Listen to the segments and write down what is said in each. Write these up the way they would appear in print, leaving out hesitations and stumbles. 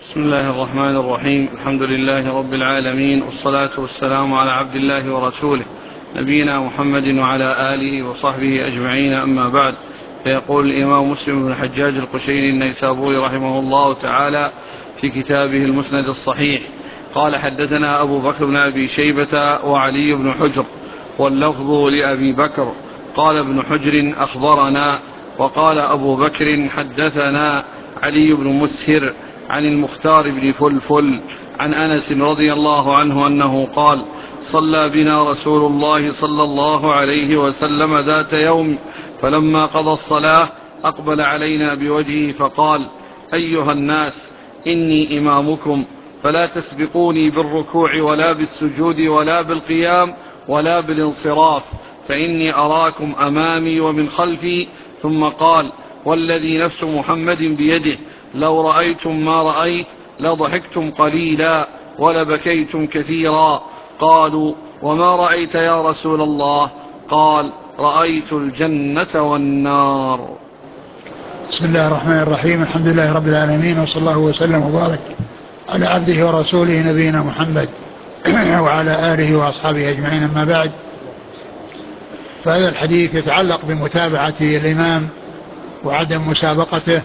بسم الله الرحمن الرحيم. الحمد لله رب العالمين، والصلاة والسلام على عبد الله ورسوله نبينا محمد وعلى آله وصحبه أجمعين، أما بعد. فيقول الإمام مسلم بن الحجاج القشيري النيسابوري رحمه الله تعالى في كتابه المسند الصحيح قال: حدثنا أبو بكر بن أبي شيبة وعلي بن حجر، واللفظ لأبي بكر. قال ابن حجر: أخبرنا. وقال أبو بكر: حدثنا علي بن مسهر عن المختار بن فلفل عن أنس رضي الله عنه أنه قال: صلى بنا رسول الله صلى الله عليه وسلم ذات يوم، فلما قضى الصلاة أقبل علينا بوجهه فقال: أيها الناس، إني إمامكم، فلا تسبقوني بالركوع ولا بالسجود ولا بالقيام ولا بالانصراف، فإني أراكم أمامي ومن خلفي. ثم قال: والذي نفس محمد بيده، لو رأيتم ما رأيت لضحكتم قليلا ولبكيتم كثيرا. قالوا: وما رأيت يا رسول الله؟ قال: رأيت الجنة والنار. بسم الله الرحمن الرحيم. الحمد لله رب العالمين، وصلى الله وسلم وبارك على عبده ورسوله نبينا محمد وعلى آله وأصحابه أجمعين، أما بعد. فهذا الحديث يتعلق بمتابعة الإمام وعدم مسابقته،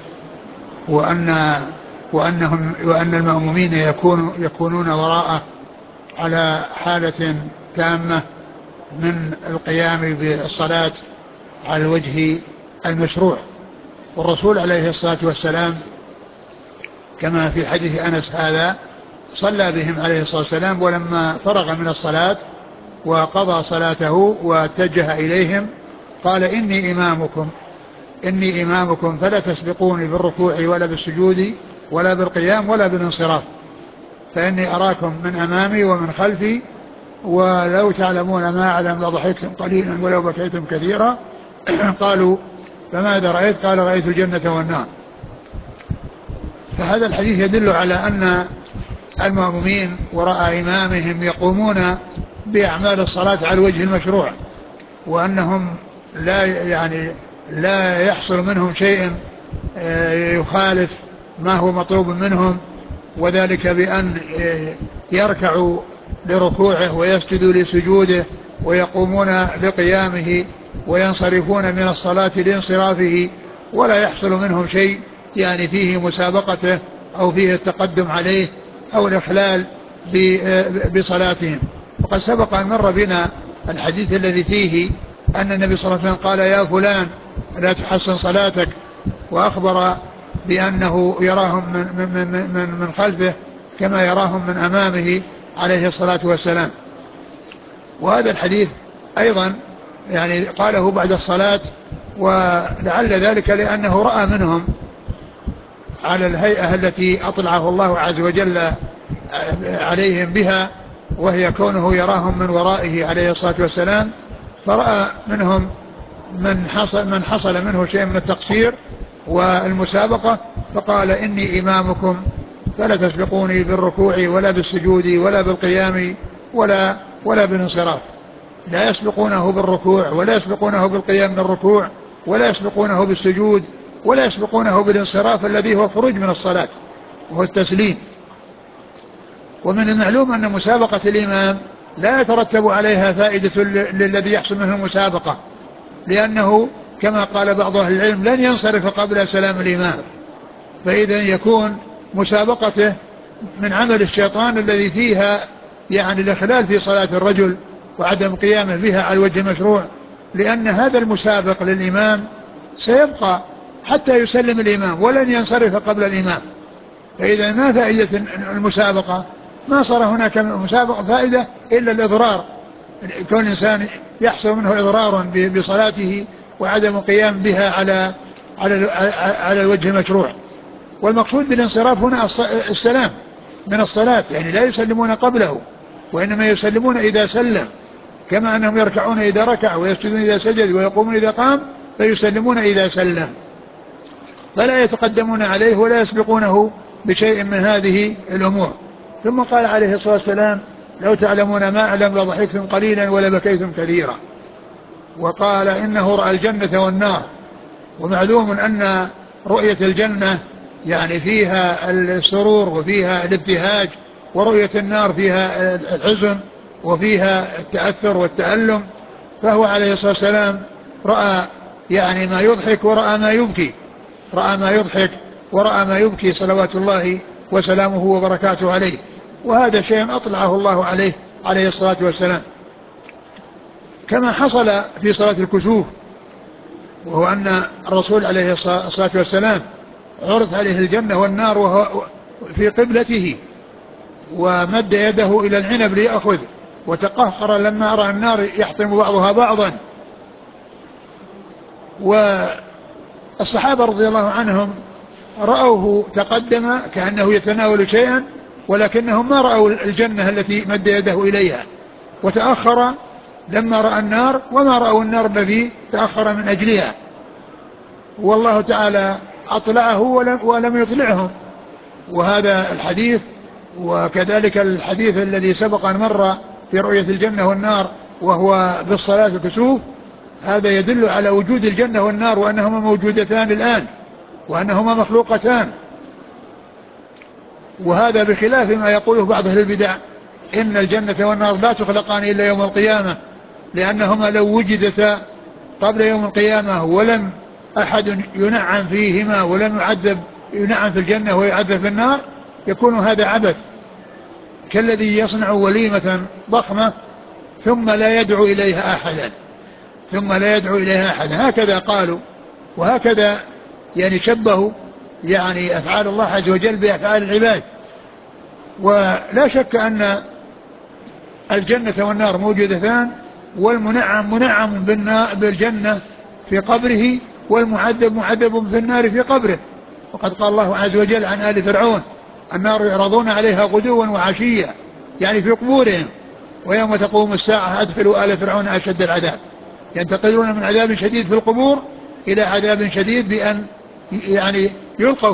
وأن المأمومين يكونون وراءه على حالة تامة من القيام بالصلاة على الوجه المشروع. والرسول عليه الصلاة والسلام كما في حديث أنس هذا صلى بهم عليه الصلاة والسلام، ولما فرغ من الصلاة وقضى صلاته واتجه إليهم قال: إني إمامكم فلا تسبقوني بالركوع ولا بالسجود ولا بالقيام ولا بالانصراف، فإني أراكم من أمامي ومن خلفي، ولو تعلمون ما أعلم لضحكتم قليلا ولو بكيتم كثيرا. قالوا: فماذا رأيت؟ قال: رأيت الجنة والنار. فهذا الحديث يدل على أن المأمومين وراء إمامهم يقومون بأعمال الصلاة على الوجه المشروع، وأنهم لا يحصل منهم شيء يخالف ما هو مطلوب منهم، وذلك بأن يركعوا لركوعه ويسجدوا لسجوده ويقومون لقيامه وينصرفون من الصلاة لانصرافه، ولا يحصل منهم شيء فيه مسابقته أو فيه التقدم عليه أو الإخلال بصلاتهم. وقد سبق أن مر بنا الحديث الذي فيه أن النبي صلى الله عليه وسلم قال: يا فلان لا تحسن صلاتك، وأخبر بأنه يراهم من خلفه كما يراهم من أمامه عليه الصلاة والسلام. وهذا الحديث أيضا قاله بعد الصلاة، ولعل ذلك لأنه رأى منهم على الهيئة التي أطلعه الله عز وجل عليهم بها، وهي كونه يراهم من ورائه عليه الصلاة والسلام، فرأى منهم من حصل منه شيء من التقصير والمسابقة، فقال: إني إمامكم فلا تسبقوني بالركوع ولا بالسجود ولا بالقيام ولا بالانصراف. لا يسبقونه بالركوع ولا يسبقونه بالقيام من الركوع ولا يسبقونه بالسجود ولا يسبقونه بالانصراف الذي هو خروج من الصلاة وهو التسليم. ومن المعلوم أن مسابقة الإمام لا يترتب عليها فائدة للذي يحصل منه المسابقة، لأنه كما قال بعض أهل العلم لن ينصرف قبل سلام الإمام، فإذا يكون مسابقته من عمل الشيطان الذي فيها الإخلال في صلاة الرجل وعدم قيامه بها على الوجه المشروع، لأن هذا المسابق للإمام سيبقى حتى يسلم الإمام ولن ينصرف قبل الإمام. فإذا ما فائدة المسابقة؟ ما صار هناك من المسابقة فائدة إلا الإضرار، كون الإنسان يحصل منه إضرار بصلاته وعدم قيام بها على الوجه المشروع. والمقصود بالانصراف هنا السلام من الصلاة، لا يسلمون قبله، وإنما يسلمون إذا سلم، كما أنهم يركعون إذا ركع ويسجدون إذا سجد ويقومون إذا قام، فيسلمون إذا سلم، فلا يتقدمون عليه ولا يسبقونه بشيء من هذه الأمور. ثم قال عليه الصلاة والسلام: لو تعلمون ما أعلم لضحكتم قليلا ولبكيتم كثيرا. وقال: إنه رأى الجنة والنار. ومعلوم أن رؤية الجنة يعني فيها السرور وفيها الابتهاج، ورؤية النار فيها الحزن وفيها التأثر والتألم. فهو عليه الصلاة والسلام رأى يعني ما يضحك ورأى ما يبكي، رأى ما يضحك ورأى ما يبكي صلوات الله وسلامه وبركاته عليه. وهذا شيء أطلعه الله عليه عليه الصلاة والسلام، كما حصل في صلاة الكسوف، وهو أن الرسول عليه الصلاة والسلام عرض عليه الجنة والنار وهو في قبلته، ومد يده إلى العنب ليأخذ، وتقهقر لما رأى النار يحطم بعضها بعضا. والصحابة رضي الله عنهم رأوه تقدم كأنه يتناول شيئا، ولكنهم ما رأوا الجنة التي مد يده إليها، وتأخر لما رأى النار وما رأوا النار الذي تأخر من أجلها. والله تعالى أطلعه ولم يطلعهم. وهذا الحديث وكذلك الحديث الذي سبق أن مر في رؤية الجنة والنار وهو بالصلاة الكسوف، هذا يدل على وجود الجنة والنار وأنهما موجودتان الآن وأنهما مخلوقتان. وهذا بخلاف ما يقوله بعض أهل البدع إن الجنة والنار لا تخلقان إلا يوم القيامة، لأنهما لو وجدتا قبل يوم القيامة ولم أحد ينعم فيهما ولم ينعم في الجنة ويعذب في النار يكون هذا عبث، كالذي يصنع وليمة ضخمة ثم لا يدعو إليها أحدا، هكذا قالوا. وهكذا يعني شبهوا يعني أفعال الله عز وجل بأفعال العباد. ولا شك أن الجنة والنار موجودتان، والمنعم منعم بالجنة في قبره، والمعذب معذب في النار في قبره. وقد قال الله عز وجل عن آل فرعون: النار يعرضون عليها غدوا وعشيا، يعني في قبورهم، ويوم تقوم الساعة أدخلوا آل فرعون أشد العذاب. ينتقلون من عذاب شديد في القبور إلى عذاب شديد بأن يعني يلقوا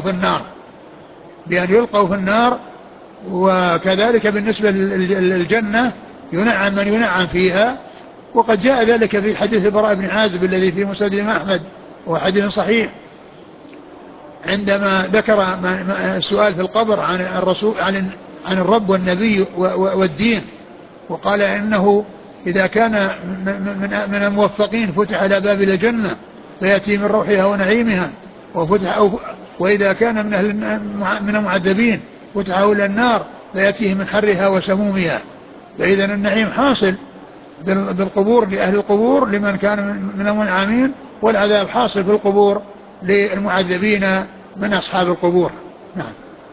في النار. وكذلك بالنسبة للجنة ينعم من ينعم فيها، وقد جاء ذلك في حديث البراء بن عازب الذي في مسند الإمام أحمد وهو حديث صحيح، عندما ذكر السؤال في القبر عن الرسول عن الرب والنبي والدين، وقال إنه إذا كان من الموفقين فتح على باب الجنة فيأتي من روحها ونعيمها، وإذا كان من المعذبين فتح إلى النار فيأتيه من حرها وسمومها. فإذا النعيم حاصل بالقبور لأهل القبور لمن كان من المنعمين، والعذاب حاصل في القبور للمعذبين من أصحاب القبور. نعم.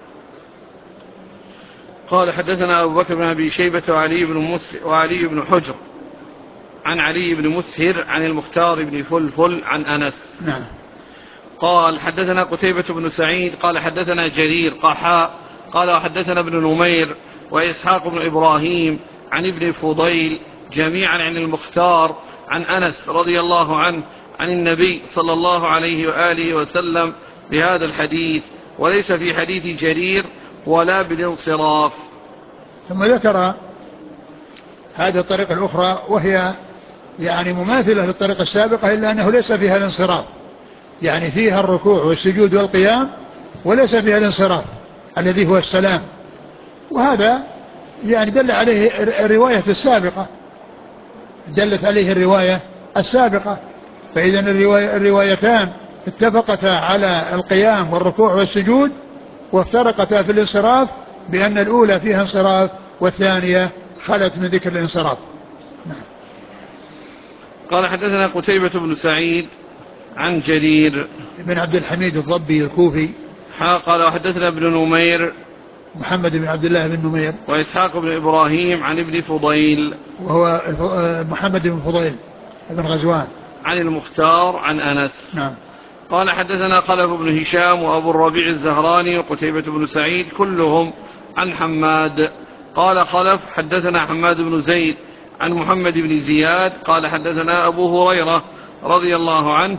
قال حدثنا أبو بكر بن أبي شيبة وعلي بن حجر عن علي بن مسهر عن المختار بن فلفل عن أنس. نعم. قال حدثنا قتيبة بن سعيد قال حدثنا جرير قال وحدثنا ابن نمير وإسحاق بن إبراهيم عن ابن فضيل جميعا عن المختار عن أنس رضي الله عنه عن النبي صلى الله عليه وآله وسلم بهذا الحديث، وليس في حديث جرير ولا بالانصراف. ثم ذكر هذه الطريقة الأخرى وهي يعني مماثلة للطريقة السابقة، إلا أنه ليس فيها الانصراف، يعني فيها الركوع والسجود والقيام وليس فيها الانصراف الذي هو السلام. وهذا يعني دلت عليه الرواية السابقة. فإذا الروايتان اتفقتا على القيام والركوع والسجود، وافترقتا في الانصراف بأن الأولى فيها انصراف والثانية خلت من ذكر الانصراف. قال حدثنا قتيبة بن سعيد عن جرير بن عبد الحميد الضبي الكوفي. قال وحدثنا ابن نمير محمد بن عبد الله بن نمير. وإسحاق بن إبراهيم عن ابن فضيل وهو محمد بن فضيل بن غزوان عن المختار عن أنس. نعم. قال حدثنا خلف بن هشام وأبو الربيع الزهراني وقتيبة بن سعيد كلهم عن حماد. قال خلف حدثنا حماد بن زيد عن محمد بن زياد قال حدثنا أبو هريرة رضي الله عنه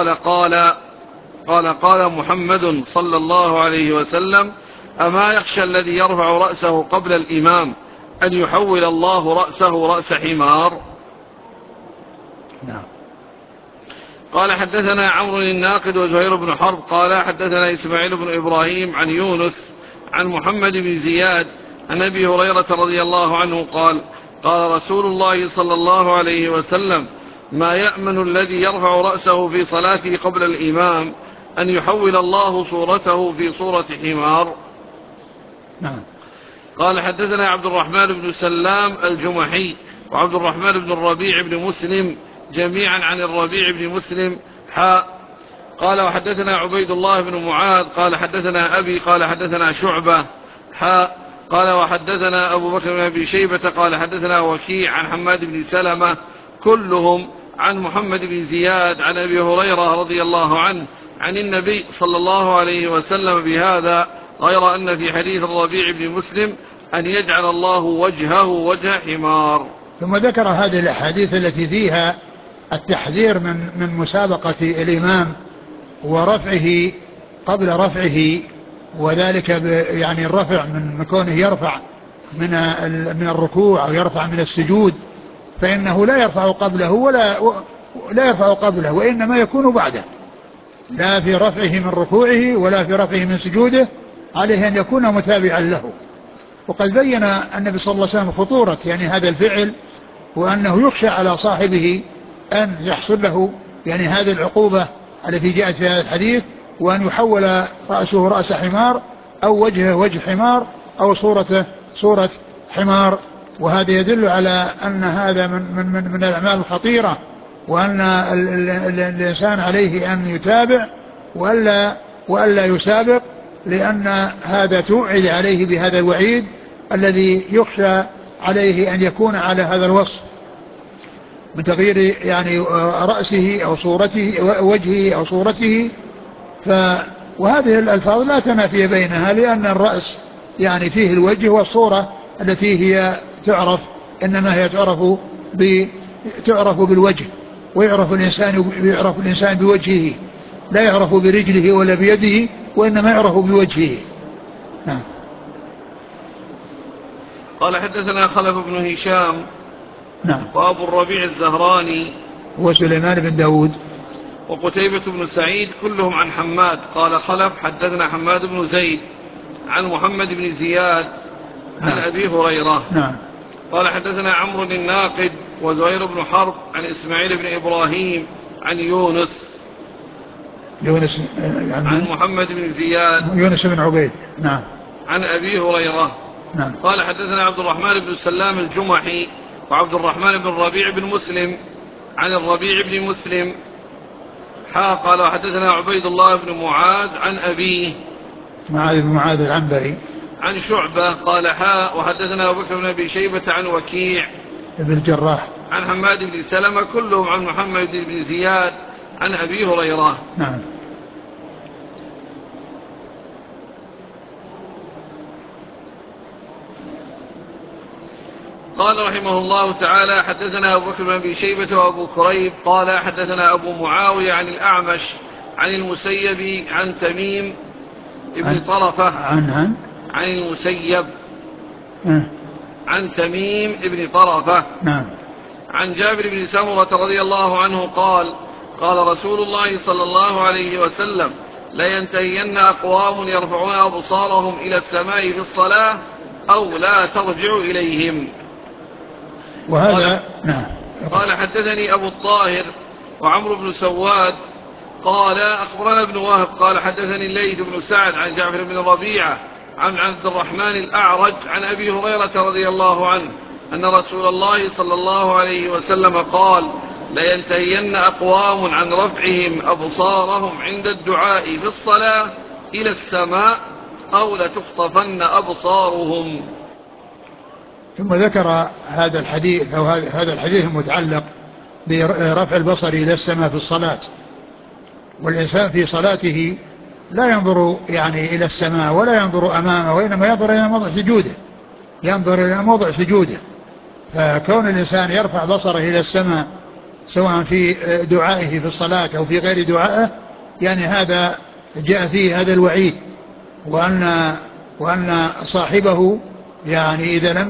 قال محمد صلى الله عليه وسلم: أما يخشى الذي يرفع رأسه قبل الإمام أن يحول الله رأسه رأس حمار. نعم. قال حدثنا عمرو الناقد وزهير بن حرب قال حدثنا إسماعيل بن إبراهيم عن يونس عن محمد بن زياد عن أبي هريرة رضي الله عنه قال قال رسول الله صلى الله عليه وسلم ما يأمن الذي يرفع رأسه في صلاته قبل الإمام أن يحول الله صورته في صورة حمار. نعم. قال حدثنا عبد الرحمن بن سلام الجمحي وعبد الرحمن بن الربيع بن مسلم جميعا عن الربيع بن مسلم قال وحدثنا عبيد الله بن معاذ قال حدثنا أبي قال حدثنا شعبة قال وحدثنا أبو بكر بن أبي شيبة قال حدثنا وكيع عن حماد بن سلمة كلهم عن محمد بن زياد عن أبي هريرة رضي الله عنه عن النبي صلى الله عليه وسلم بهذا، غير أن في حديث الربيع بن مسلم أن يجعل الله وجهه وجه حمار. ثم ذكر هذه الأحاديث التي فيها التحذير من مسابقة الإمام ورفعه قبل رفعه، وذلك يعني الرفع من كونه يرفع من الركوع أو يرفع من السجود، فإنه لا يرفع قبله لا يرفع قبله، وإنما يكون بعده، لا في رفعه من ركوعه ولا في رفعه من سجوده، عليه أن يكون متابعا له. وقد بين النبي صلى الله عليه وسلم خطورة يعني هذا الفعل، وأنه يخشى على صاحبه أن يحصل له يعني هذه العقوبة التي جاءت في هذا الحديث، وأن يحول رأسه رأس حمار أو وجهه وجه حمار أو صورته صورة حمار. وهذا يدل على أن هذا من الأعمال الخطيرة، وأن الإنسان عليه أن يتابع وألا يسابق، لأن هذا توعد عليه بهذا الوعيد الذي يخشى عليه أن يكون على هذا الوصف من تغيير يعني رأسه أو صورته وجهه أو صورته. وهذه الألفاظ لا تنافي بينها، لأن الرأس يعني فيه الوجه والصورة التي هي تعرف، إنما هي تعرف بالوجه، ويعرف الإنسان بوجهه، لا يعرف برجله ولا بيده، وإنما يعرف بوجهه. نعم. قال حدثنا خلف بن هشام. نعم. وأبو الربيع الزهراني وسليمان بن داود وقتيبة بن سعيد كلهم عن حماد. قال خلف حدثنا حماد بن زيد عن محمد بن زياد عن نعم. أبي هريرة. نعم. قال حدثنا عمرو الناقد وزهير بن حرب عن إسماعيل بن إبراهيم عن يونس عن محمد بن زياد يونس بن عبيد. نعم. عن أبي هريرة. نعم. قال حدثنا عبد الرحمن بن سلام الجمحي وعبد الرحمن بن الربيع بن مسلم عن الربيع بن مسلم قال وحدثنا عبيد الله بن معاذ عن أبيه معاذ بن معاذ العنبري عن شعبة قال وحدثنا أبو بكر بن أبي شيبة عن وكيع بن الجراح عن حماد بن سلمة كلهم عن محمد بن زياد عن أبي هريرة. نعم. قال رحمه الله تعالى حدثنا أبو بكر بن أبي شيبة وأبو كريب قال حدثنا أبو معاوية عن الأعمش عن المسيب عن تميم ابن طرفة عن المسيب عن تميم ابن طرفة. نعم. عن جابر بن سمرة رضي الله عنه قال قال رسول الله صلى الله عليه وسلم لينتهين أقوام يرفعون أبصارهم إلى السماء في الصلاة أو لا ترجع إليهم. وهذا نعم. قال حدثني أبو الطاهر وعمرو بن سواد قال أخبرنا ابن وهب قال حدثني الليث بن سعد عن جعفر بن ربيعة عن عبد الرحمن الأعرج عن أبي هريرة رضي الله عنه أن رسول الله صلى الله عليه وسلم قال لينتهين أقوام عن رفعهم أبصارهم عند الدعاء في الصلاة إلى السماء أو لتخطفن أبصارهم. ثم ذكر هذا الحديث أو هذا الحديث المتعلق برفع البصر إلى السماء في الصلاة. والإنسان في صلاته لا ينظر يعني إلى السماء ولا ينظر أمامه، وإنما ينظر إلى موضع سجوده. فكون الإنسان يرفع بصره إلى السماء سواء في دعائه في الصلاة أو في غير دعائه، يعني هذا جاء فيه هذا الوعيد، وأن صاحبه يعني إذا لم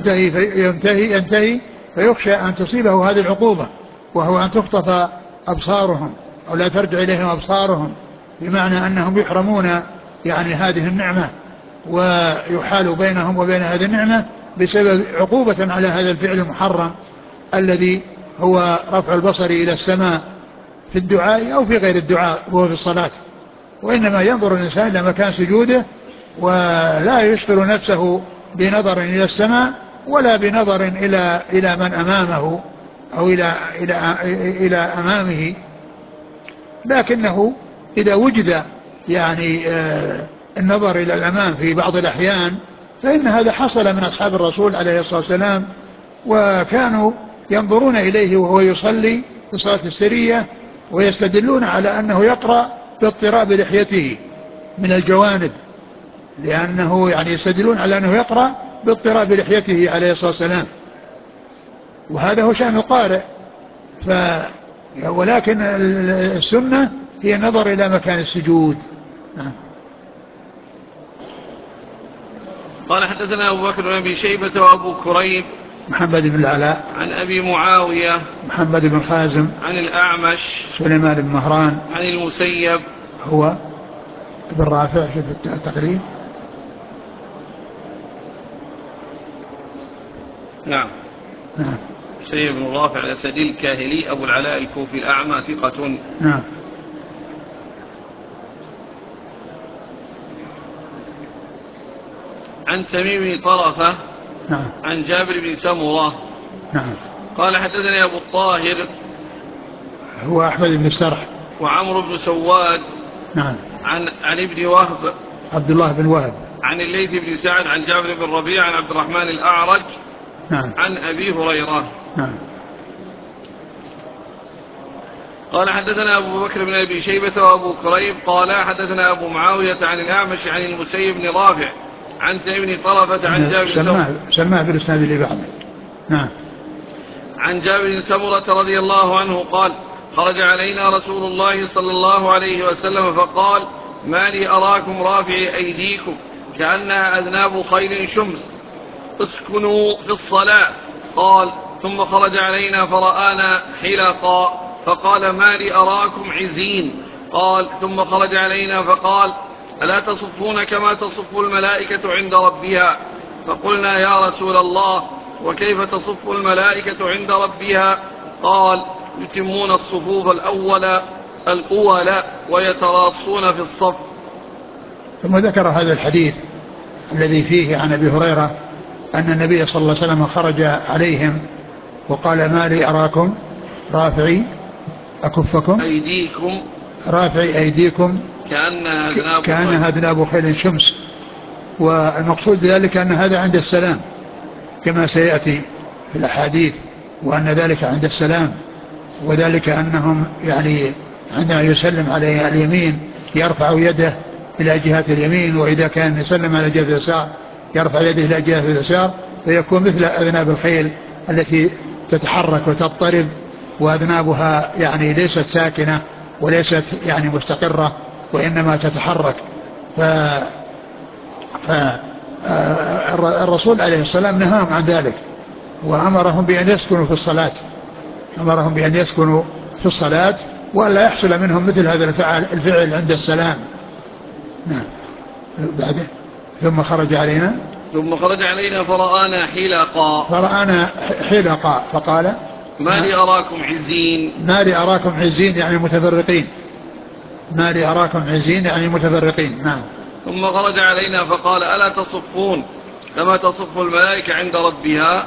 ينتهي فيخشى أن تصيبه هذه العقوبة، وهو أن تخطف أبصارهم أو لا ترجع إليهم أبصارهم، بمعنى أنهم يحرمون يعني هذه النعمة، ويحال بينهم وبين هذه النعمة بسبب عقوبة على هذا الفعل المحرم الذي هو رفع البصر إلى السماء في الدعاء أو في غير الدعاء وهو في الصلاة. وإنما ينظر الإنسان إلى مكان سجوده ولا يشغل نفسه بنظر إلى السماء ولا بنظر إلى من أمامه أو إلى أمامه، لكنه إذا وجد يعني النظر إلى الأمام في بعض الأحيان فإن هذا حصل من أصحاب الرسول عليه الصلاة والسلام، وكانوا ينظرون إليه وهو يصلي في الصلاة السرية ويستدلون على أنه يقرأ باضطراب لحيته من الجوانب، لأنه يعني يستدلون على أنه يقرأ باضطراب لحيته عليه الصلاة والسلام، وهذا هو شأن القارئ. ولكن السنة هي النظر إلى مكان السجود. قال حدثنا أبو بكر بن أبي شيبة وأبو كريب محمد بن العلاء عن أبي معاوية محمد بن خازم عن الأعمش سليمان بن مهران عن المسيب هو ابن رافع في التقريب. نعم المسيب بن رافع الأسدي الكاهلي أبو العلاء الكوفي الأعمى ثقة. نعم. عن تميم بن طرفة نعم. عن جابر بن سمرة نعم. قال حدثني أبو الطاهر هو أحمد بن السرح وعمرو بن سواد نعم عن ابن وهب عبد الله بن وهب عن الليث بن سعد عن جابر بن ربيع عن عبد الرحمن الأعرج نعم. عن أبي هريرة. نعم. قال حدثنا أبو بكر بن أبي شيبة وأبو كريب قال حدثنا أبو معاوية عن الأعمش عن المسيب بن رافع عن تميم بن طرفة عن جابر سماه بالإسناد اللي بعده. نعم. عن جابر بن سمرة رضي الله عنه قال خرج علينا رسول الله صلى الله عليه وسلم فقال ما لي أراكم رافعي أيديكم كأنها أذناب خيل شمس اسكنوا في الصلاة. قال ثم خرج علينا فرآنا حلقا فقال ما لي أراكم عزين. قال ثم خرج علينا فقال ألا تصفون كما تصف الملائكة عند ربها؟ فقلنا يا رسول الله وكيف تصف الملائكة عند ربها؟ قال يتمون الصفوف الأول ويتراصون في الصف. ثم ذكر هذا الحديث الذي فيه عن أبي هريرة أن النبي صلى الله عليه وسلم خرج عليهم وقال ما لي أراكم رافعي أكفكم أيديكم رافعي أيديكم كأنها أذناب خيل شمس. والمقصود بذلك أن هذا عند السلام كما سيأتي في الأحاديث، وأن ذلك عند السلام، وذلك أنهم يعني عندما يسلم عليه اليمين يرفع يده إلى جهة اليمين، وإذا كان يسلم على جهة اليسار يرفع يده إلى جهة اليسار، فيكون مثل أذناب الخيل التي تتحرك وتضطرب، وأذنابها يعني ليست ساكنة وليست يعني مستقرة وإنما تتحرك. فالرسول عليه السلام نهاهم عن ذلك وأمرهم بأن يسكنوا في الصلاة، أمرهم بأن يسكنوا في الصلاة وألا يحصل منهم مثل هذا الفعل عند السلام. نعم. بعده ثم خرج علينا فرآنا حلقا فقال ما لي أراكم عزين. ما لي أراكم عزين يعني متفرقين. ما لي أراكم عزين يعني متفرقين. نعم. ثم خرج علينا فقال ألا تصفون كما تصف الملائكة عند ربها؟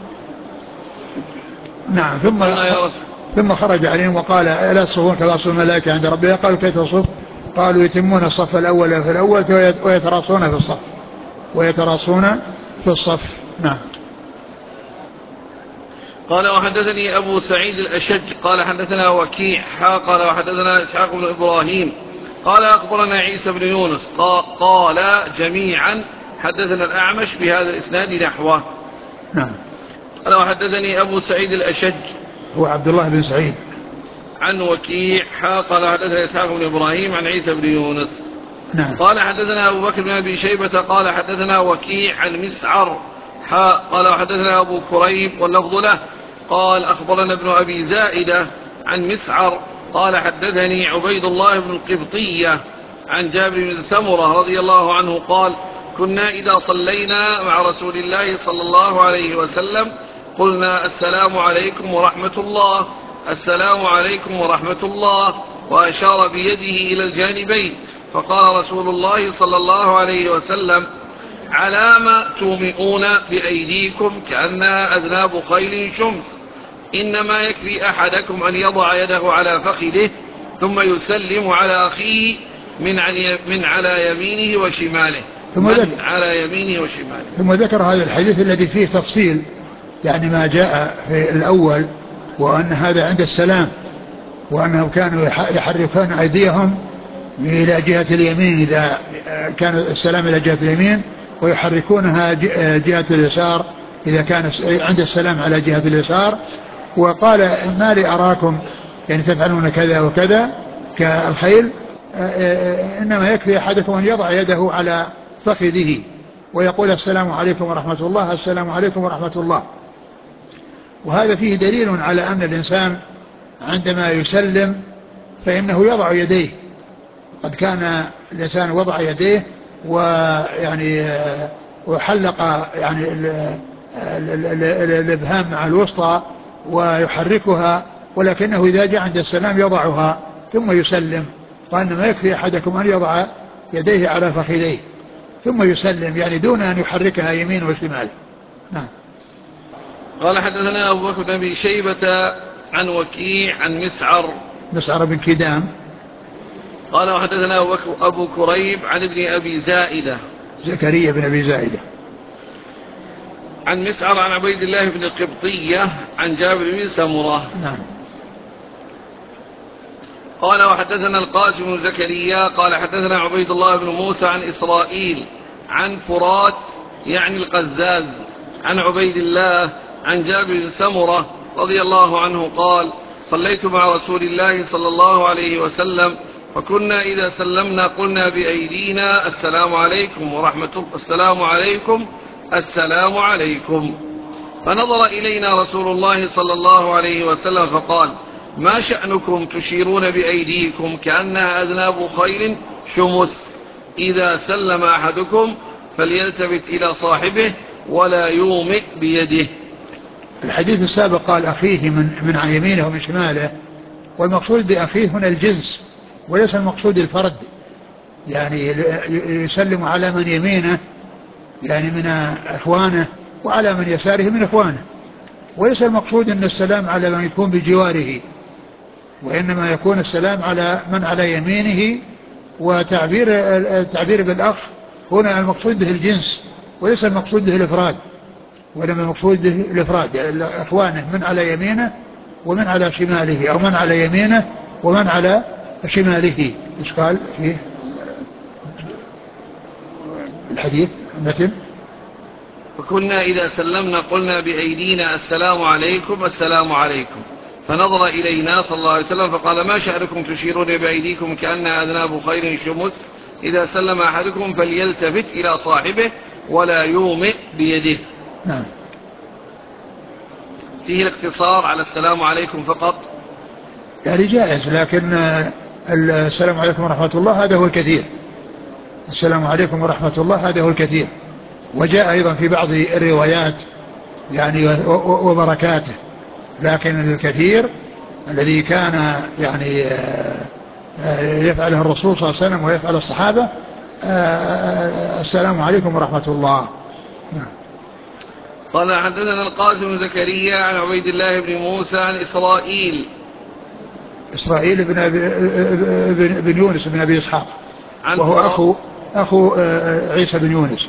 نعم. ثم خرج عليهم وقال ألا تصفون كما تصف الملائكة عند ربها؟ قالوا كيف تصف؟ قالوا يتمون الصف الأول في الأول ويتراصون في الصف. نعم. قال وحدثني أبو سعيد الأشج قال حدثنا وكيع قال وحدثنا إسحاق بن إبراهيم قال أخبرنا عيسى بن يونس قال جميعا حدثنا الأعمش بهذا الإسناد نحوه. نعم. قال وحدثني أبو سعيد الأشج هو عبد الله بن سعيد عن وكيع قال حدثنا إسحاق بن إبراهيم عن عيسى بن يونس. نعم. قال حدثنا أبو بكر بن أبي شيبة قال حدثنا وكيع عن مسعر قال وحدثنا أبو كريب واللفظ له قال أخبرنا ابن أبي زائدة عن مسعر قال حدثني عبيد الله بن القبطية عن جابر بن سمرة رضي الله عنه قال كنا إذا صلينا مع رسول الله صلى الله عليه وسلم قلنا السلام عليكم ورحمة الله، السلام عليكم ورحمة الله، وأشار بيده إلى الجانبين، فقال رسول الله صلى الله عليه وسلم على ما تومئون بأيديكم كأنها أذناب خيل شمس، إنما يكفي أحدكم أن يضع يده على فخذه ثم يسلم على أخيه من على يمينه وشماله، على يمينه وشماله. ثم ذكر هذا الحديث الذي فيه تفصيل، يعني ما جاء في الأول، وأن هذا عند السلام، وأنهم كانوا يحركون أيديهم إلى جهة اليمين إذا كان السلام إلى جهة اليمين، ويحركونها جهة اليسار إذا كان عند السلام على جهة اليسار. وقال ما لي أراكم يعني تفعلون كذا وكذا كالخيل، إنما يكفي أحدكم أن يضع يده على فخذه ويقول السلام عليكم ورحمة الله، السلام عليكم ورحمة الله. وهذا فيه دليل على أن الإنسان عندما يسلم فإنه يضع يديه. قد كان الإنسان وضع يديه ويعني وحلق يعني الإبهام مع الوسطى ويحركها، ولكنه إذا جاء عند السلام يضعها ثم يسلم، وأن ما يكفي أحدكم أن يضع يديه على فخذيه ثم يسلم، يعني دون أن يحركها يمين وشمال. نعم. قال حدثنا أبو بكر بن أبي شيبة عن وكيع عن مسعر بن كدام قال وحدثنا أبو كريب عن ابن أبي زائدة زكريا بن أبي زائدة عن مسعر عن عبيد الله بن القبطية عن جابر بن سمرة. نعم. قال وحدثنا القاسم بن زكريا قال حدثنا عبيد الله بن موسى عن إسرائيل عن فرات يعني القزاز عن عبيد الله عن جابر بن سمرة رضي الله عنه قال صليت مع رسول الله صلى الله عليه وسلم فكنا إذا سلمنا قلنا بأيدينا السلام عليكم ورحمة الله، السلام عليكم، السلام عليكم، فنظر إلينا رسول الله صلى الله عليه وسلم فقال ما شأنكم تشيرون بأيديكم كأنها أذناب خيل شمس، إذا سلم أحدكم فليلتفت إلى صاحبه ولا يومئ بيده. الحديث السابق قال أخيه من عن يمينه ومن شماله، والمقصود بأخيه هنا الجنس وليس المقصود الفرد، يعني يسلم على من يمينه يعني من إخوانه وعلى من يساره من إخوانه، وليس المقصود أن السلام على من يكون بجواره، وإنما يكون السلام على من على يمينه. التعبير بالأخ هنا المقصود به الجنس وليس المقصود به الإفراد، وإنما المقصود به الإفراد، يعني إخوانه من على يمينه ومن على شماله، أو من على يمينه ومن على شماله. إيش قال فيه الحديث المتن؟ وكنا إذا سلمنا قلنا بأيدينا السلام عليكم، السلام عليكم، فنظر إلينا صلى الله عليه وسلم فقال ما شأنكم تشيرون بأيديكم كأنها أذناب خير شمس، إذا سلم أحدكم فليلتفت إلى صاحبه ولا يومئ بيده. نعم. فيه الاقتصار على السلام عليكم فقط، يعني جائز، لكن السلام عليكم ورحمة الله هذا هو الكثير، السلام عليكم ورحمة الله هذا هو الكثير. وجاء أيضا في بعض الروايات يعني وبركاته، لكن الكثير الذي كان يعني يفعله الرسول صلى الله عليه وسلم ويفعل الصحابة السلام عليكم ورحمة الله. قال حدثنا القاسم بن زكريا عن عبيد الله بن موسى عن إسرائيل بن يونس بن أبي إسحاق، وهو أخو عيسى بن يونس،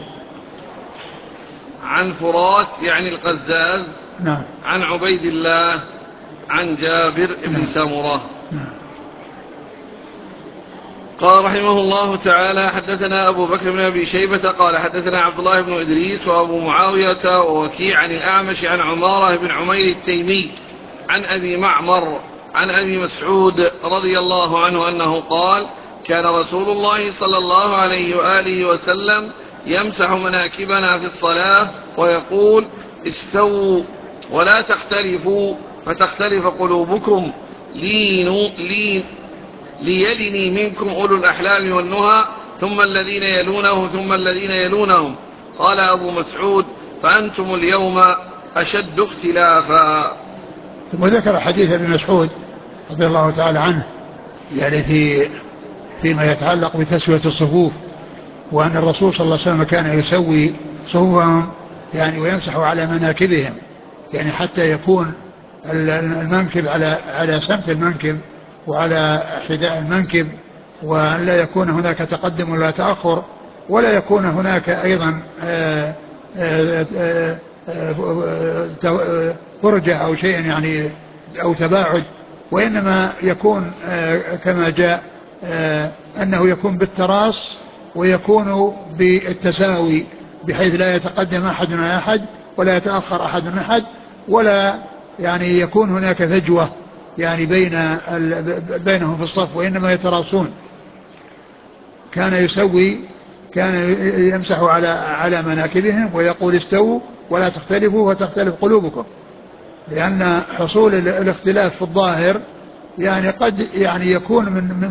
عن فرات يعني القزاز. نعم. عن عبيد الله عن جابر بن سمرة. قال رحمه الله تعالى حدثنا أبو بكر بن أبي شيبة قال حدثنا عبد الله بن إدريس وأبو معاوية ووكيع عن الأعمش عن عمارة بن عمير التيمي عن أبي معمر عن أبي مسعود رضي الله عنه أنه قال كان رسول الله صلى الله عليه وآله وسلم يمسح مناكبنا في الصلاة ويقول استووا ولا تختلفوا فتختلف قلوبكم ليلني منكم أولو الأحلام والنهى ثم الذين يلونه ثم الذين يلونهم. قال أبو مسعود: فأنتم اليوم أشد اختلافا. ثم ذكر حديث ابن مسعود رضي الله تعالى عنه يعني فيما يتعلق بتسوية الصفوف، وأن الرسول صلى الله عليه وسلم كان يسوي صفوفهم يعني ويمسح على مناكبهم، يعني حتى يكون المنكب على سمت المنكب وعلى حذاء المنكب، وأن لا يكون هناك تقدم ولا تأخر، ولا يكون هناك أيضا فرجة أو شيء يعني أو تباعد، وإنما يكون كما جاء أنه يكون بالتراص ويكون بالتساوي، بحيث لا يتقدم أحد على أحد ولا يتأخر أحد من أحد، ولا يعني يكون هناك فجوة يعني بينهم في الصف، وإنما يتراصون. كان يمسح على مناكبهم ويقول: استووا ولا تختلفوا وتختلف قلوبكم، لأن حصول الاختلاف في الظاهر يعني قد يعني يكون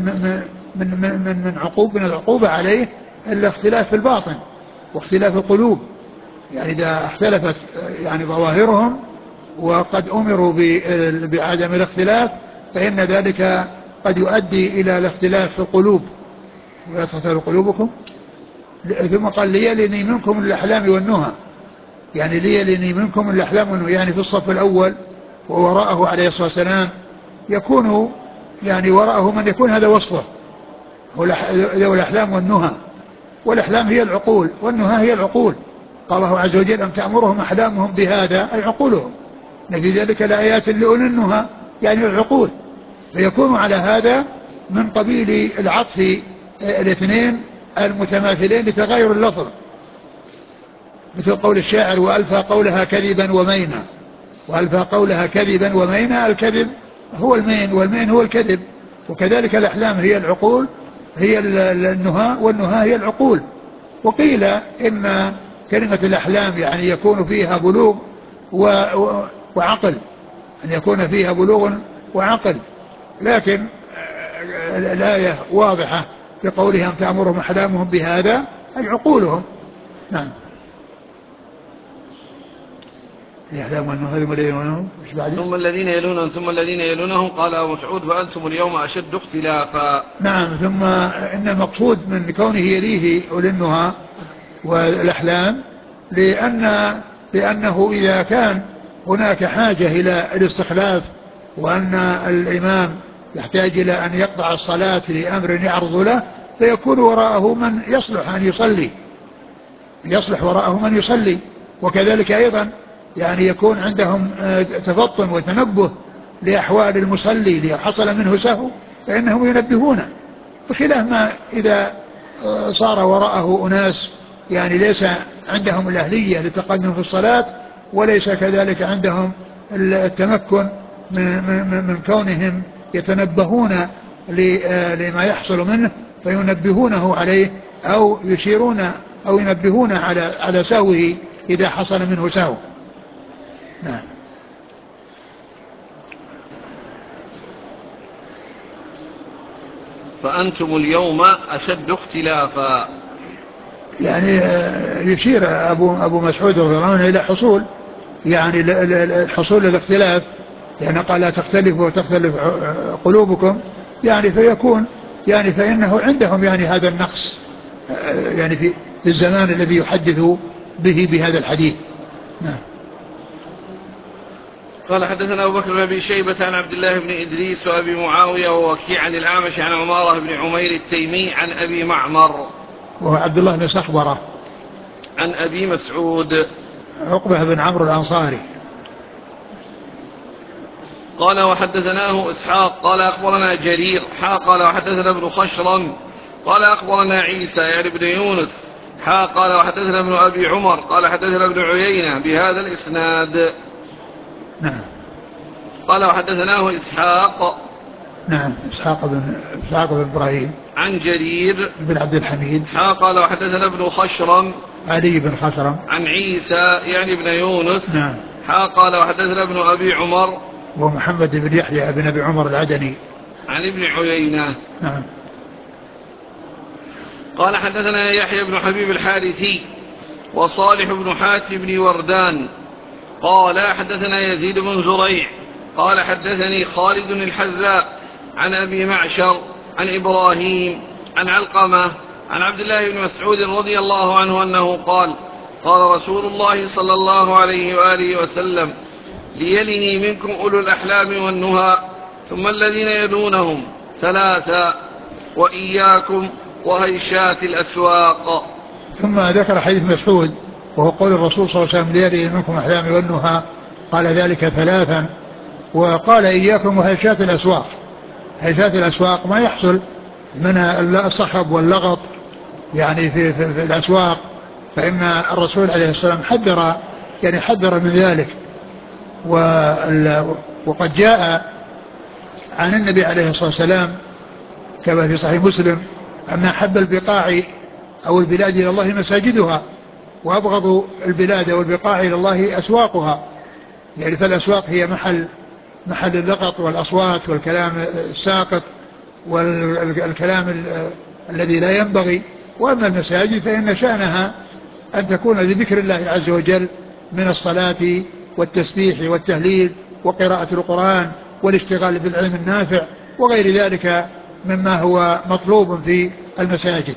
من العقوبة عليه الاختلاف في الباطن واختلاف القلوب. يعني إذا اختلفت يعني ظواهرهم وقد أمروا بعدم الاختلاف، فإن ذلك قد يؤدي إلى الاختلاف في القلوب. ولا تختلف قلوبكم. ثم قال: ليلني منكم الأحلام والنهى، يعني ليلني منكم الأحلام والنهى، يعني في الصف الأول ووراءه عليه الصلاة والسلام يكون يعني وراءه من يكون هذا وصفه، ذو الأحلام والنهى. والأحلام هي العقول والنهى هي العقول. قال الله عز وجل: أم تأمرهم أحلامهم بهذا، أي عقولهم. في ذلك لآيات لأولي النهى يعني العقول. فيكون على هذا من قبيل العطف الاثنين المتماثلين لتغير اللفظ، مثل قول الشاعر: وألفى قولها كذبا ومينا. وألفى قولها كذبا ومينا، الكذب هو المين والمين هو الكذب. وكذلك الأحلام هي العقول، هي النهى، والنهى هي العقول. وقيل إن كلمة الأحلام يعني يكون فيها بلوغ وعقل، أن يكون فيها بلوغ وعقل، لكن الآية واضحة في قولهم: تأمرهم أحلامهم بهذا، أي عقولهم. نعم. ثم الذين يلونهم ثم الذين يلونهم. قال أبو مسعود: فأنتم اليوم أشد اختلافا. نعم. ثم إن المقصود من كونه يليه أولي النهى والأحلام لأنه إذا كان هناك حاجة إلى الاستخلاف، وأن الإمام يحتاج إلى أن يقطع الصلاة لأمر يعرض له، فيكون وراءه من يصلح وراءه من يصلي. وكذلك أيضا يعني يكون عندهم تفطن وتنبه لأحوال المصلي، إذا حصل منه سهو فإنهم ينبهونه، بخلاف ما إذا صار وراءه أناس يعني ليس عندهم الأهلية للتقدم في الصلاة، وليس كذلك عندهم التمكن من كونهم يتنبهون لما يحصل منه فينبهونه عليه، أو يشيرون أو ينبهون على سهوه إذا حصل منه سهو. نعم. فأنتم اليوم أشد اختلافا، يعني يشير أبو مسعود رضي الله عنه إلى حصول يعني الحصول الاختلاف، يعني قال: لا تختلفوا وتختلف قلوبكم، يعني فيكون يعني فإنه عندهم يعني هذا النقص يعني في الزمان الذي يحدث به بهذا الحديث. نعم. قال: حدثنا أبو بكر بن أبي شيبة عن عبد الله بن إدريس وأبي معاوية ووكيع عن الأعمش عن عمارة بن عمير التيمي عن أبي معمر وهو عبد الله بن صخبرة عن أبي مسعود عقبة بن عمرو الأنصاري. قال: وحدثناه إسحاق قال: أخبرنا جرير قال: وحدثنا ابن خشرم قال: أخبرنا عيسى يعني ابن يونس قال: وحدثنا ابن أبي عمر قال: حدثنا ابن عيينة بهذا الإسناد. نعم. قال: وحدثناه إسحاق. نعم. إسحاق بن إبراهيم عن جرير بن عبد الحميد قال: وحدثنا ابن خشرم علي بن خشرم عن عيسى يعني ابن يونس نعم. قال: وحدثنا ابن أبي عمر ومحمد بن يحيى بن أبي عمر العدني. عن ابن عيينة. نعم. قال حدثنا يحيى بن حبيب الحارثي وصالح بن حاتم بن وردان قال حدثنا يزيد بن زريع قال حدثني خالد الحذاء عن أبي معشر عن إبراهيم عن علقمة عن عبد الله بن مسعود رضي الله عنه أنه قال قال رسول الله صلى الله عليه وآله وسلم ليلني منكم أولو الأحلام والنهى ثم الذين يلونهم ثلاثا وإياكم وهيشات الأسواق. ثم ذكر حديث مسعود وهو قول الرسول صلى الله عليه وسلم ليلني منكم الأحلام والنهى، قال ذلك ثلاثا، وقال إياكم وهيشات الأسواق. هيشات الأسواق ما يحصل من الصخب واللغط يعني في الأسواق، فإن الرسول عليه السلام حذر من ذلك. وقد جاء عن النبي عليه الصلاة والسلام كما في صحيح مسلم أن أحب البقاع أو البلاد إلى الله مساجدها، وأبغض البلاد والبقاع إلى الله أسواقها، يعني فالأسواق هي محل اللغط والأصوات والكلام الساقط والكلام الذي لا ينبغي. وأما المساجد فإن شأنها أن تكون لذكر الله عز وجل من الصلاة والتسبيح والتهليل وقراءة القرآن والاشتغال بالعلم النافع وغير ذلك مما هو مطلوب في المساجد.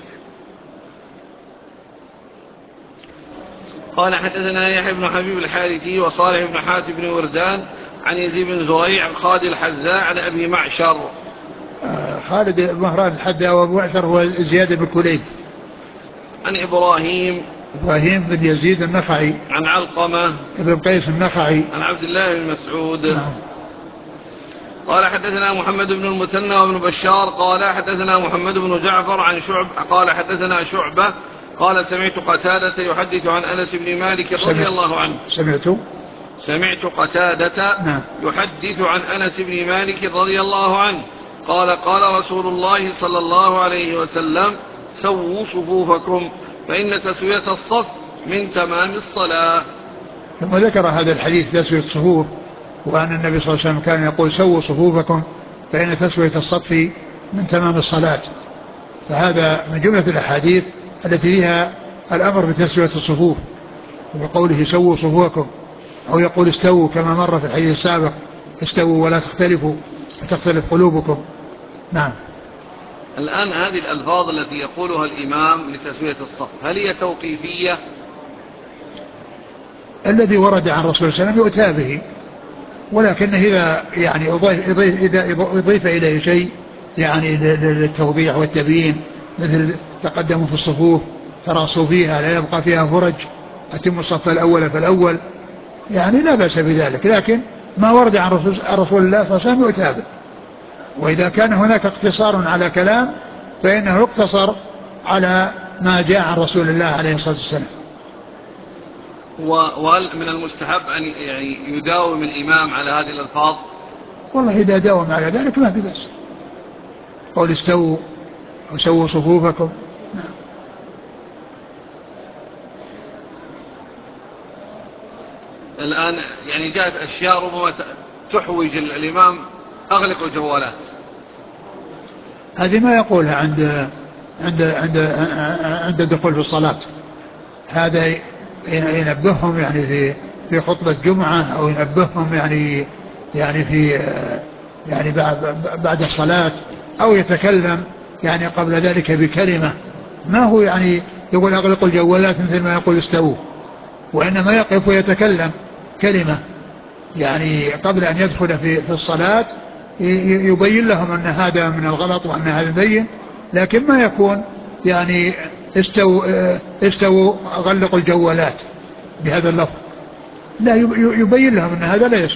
قال حدثنا يحيى بن حبيب الحارثي وصالح بن حاتم بن وردان عن يزيد بن زريع عن خالد الحذاء عن أبي معشر. خالد بن مهران الحذاء وأبو معشر هو زياد بن كليب. عن إبراهيم بن يزيد النخعي عن علقمة بن قيس النخعي عن عبد الله بن مسعود. قال حدثنا محمد بن المثنى وابن بشار قال حدثنا محمد بن جعفر عن قال حدثنا شعبة قال سمعت قتادة يحدث عن أنس بن مالك رضي الله عنه. سمعت قتادة يحدث عن أنس بن مالك رضي الله عنه قال قال رسول الله صلى الله عليه وسلم سووا صفوفكم فإن تسوية الصف من تمام الصلاة. ثم ذكر هذا الحديث تسوية الصفوف، وأن النبي صلى الله عليه وسلم كان يقول سووا صفوفكم فإن تسوية الصف من تمام الصلاة. فهذا من جملة الأحاديث التي فيها الأمر بتسوية الصفوف، وقوله سووا صفوفكم، أو يقول استووا كما مر في الحديث السابق استووا ولا تختلفوا فتختلف قلوبكم. نعم. الآن هذه الألفاظ التي يقولها الإمام لتسوية الصف هل هي توقيفية؟ الذي ورد عن الرسول صلى الله عليه وسلم يؤتى به، ولكن إذا يعني أضيف إليه شيء يعني للتوضيح والتبيين مثل تقدموا في الصفوف تراصوا فيها لا يبقى فيها فرج أتموا الصف الأول فالأول، يعني لا بأس بذلك، لكن ما ورد عن رسول الله صلى الله عليه وسلم يؤتى به. وإذا كان هناك اقتصار على كلام فإنه يقتصر على ما جاء عن رسول الله عليه الصلاة والسلام. وهل من المستحب أن يعني يداوم الإمام على هذه الألفاظ؟ والله إذا داوم على ذلك ما في بأس، قول استووا أو سووا صفوفكم. الآن يعني جاءت أشياء ربما تحوج الإمام أغلق الجوالات، هذه ما يقولها عند الدخول في الصلاة، هذا ينبههم يعني في خطبة جمعة أو ينبههم يعني في يعني بعد الصلاة، أو يتكلم يعني قبل ذلك بكلمة، ما هو يعني يقول أغلقوا الجوالات مثل ما يقول استووا، وإنما يقف ويتكلم كلمة يعني قبل أن يدخل في الصلاة يبين لهم أن هذا من الغلط وأن هذا بين، لكن ما يكون يعني استووا غلقوا الجوالات بهذا اللفظ، لا، يبين لهم أن هذا لا يصح.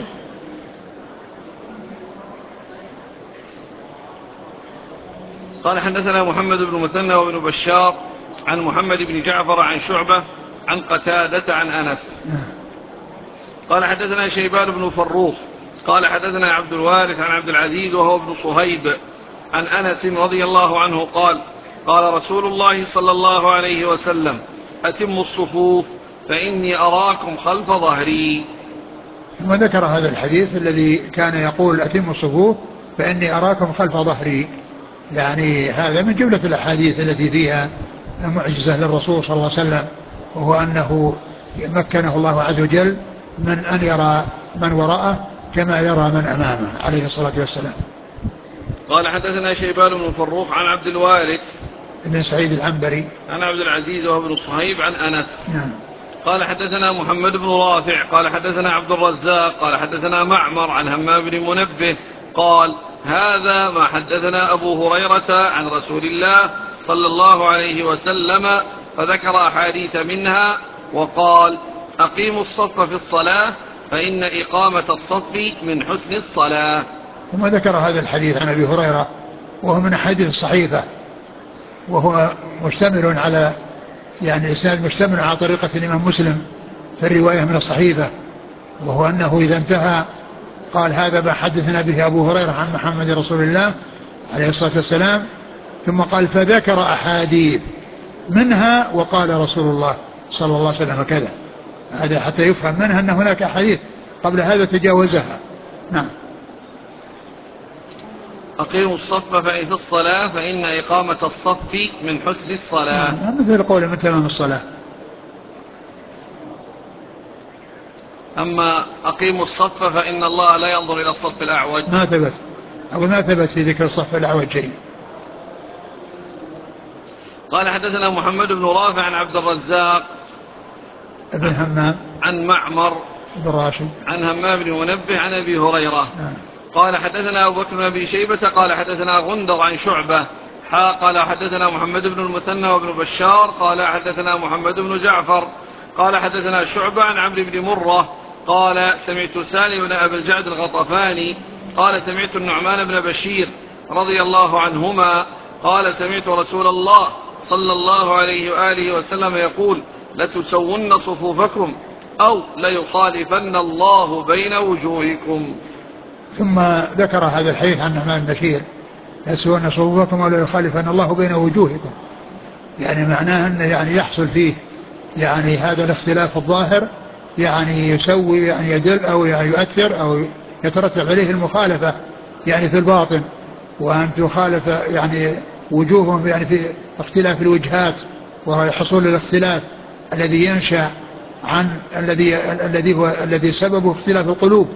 قال حدثنا محمد بن مثنى وابن بشار عن محمد بن جعفر عن شعبة عن قتادة عن أنس. قال حدثنا شيبان بن فروخ قال حدثنا عبد الوارث عن عبد العزيز وهو ابن صهيب عن أنس رضي الله عنه قال قال رسول الله صلى الله عليه وسلم أتموا الصفوف فإني أراكم خلف ظهري. ثم ذكر هذا الحديث الذي كان يقول أتموا الصفوف فإني أراكم خلف ظهري. يعني هذا من جملة الأحاديث التي فيها معجزة للرسول صلى الله عليه وسلم، وهو أنه مكنه الله عز وجل من أن يرى من وراءه كما يرى من أمامه عليه الصلاة والسلام. قال حدثنا شيبان بن فروخ عن عبد الوارث بن سعيد العنبري عن عبد العزيز وابن الصهيب عن أنس. نعم. قال حدثنا محمد بن رافع قال حدثنا عبد الرزاق قال حدثنا معمر عن همام بن منبه قال هذا ما حدثنا أبو هريرة عن رسول الله صلى الله عليه وسلم، فذكر أحاديث منها وقال أقيموا الصف في الصلاة فإن إقامة الصف من حسن الصلاة. ثم ذكر هذا الحديث عن أبي هريرة وهو من الحديث الصحيحة، وهو مشتمل على يعني إسناد مشتمل على طريقة الإمام مسلم في الرواية من الصحيفة، وهو أنه إذا انتهى قال هذا ما حدثنا به أبو هريرة عن محمد رسول الله عليه الصلاة والسلام، ثم قال فذكر أحاديث منها وقال رسول الله صلى الله عليه وسلم كذا. هذا حتى يفهم منها أن هناك أحاديث قبل هذا تجاوزها. نعم. أقيموا الصف في الصلاة فإن إقامة الصف من حسن الصلاة. مثل قوله من تمام الصلاة. أما أقيموا الصف فإن الله لا ينظر إلى الصف الأعوج ما ثبت في ذكر الصف الأعوج شيء. قال حدثنا محمد بن رافع عن عبد الرزاق ابن همام عن معمر بن راشد عن همام بن منبه عن أبي هريرة. قال حدثنا أبو بكر بن أبي شيبة قال حدثنا غندر عن شعبة قال حدثنا محمد بن المثنى وابن بشار قال حدثنا محمد بن جعفر قال حدثنا شعبة عن عمرو بن مرة قال سمعت سالم بن أبي الجعد الغطفاني قال سمعت النعمان بن بشير رضي الله عنهما قال سمعت رسول الله صلى الله عليه وآله وسلم يقول لتسون صفوفكم أو ليخالفن الله بين وجوهكم. ثم ذكر هذا الحديث عن النعمان بن بشير لتسون صفوفكم أو ليخالفن الله بين وجوهكم، يعني معناه أن يعني يحصل فيه يعني هذا الاختلاف الظاهر، يعني يسوي يعني يدل أو يعني يؤثر أو يترتب عليه المخالفة يعني في الباطن، وأن تخالف يعني وجوههم يعني في اختلاف الوجهات وحصول الاختلاف الذي ينشأ عن الذي سببه اختلاف القلوب.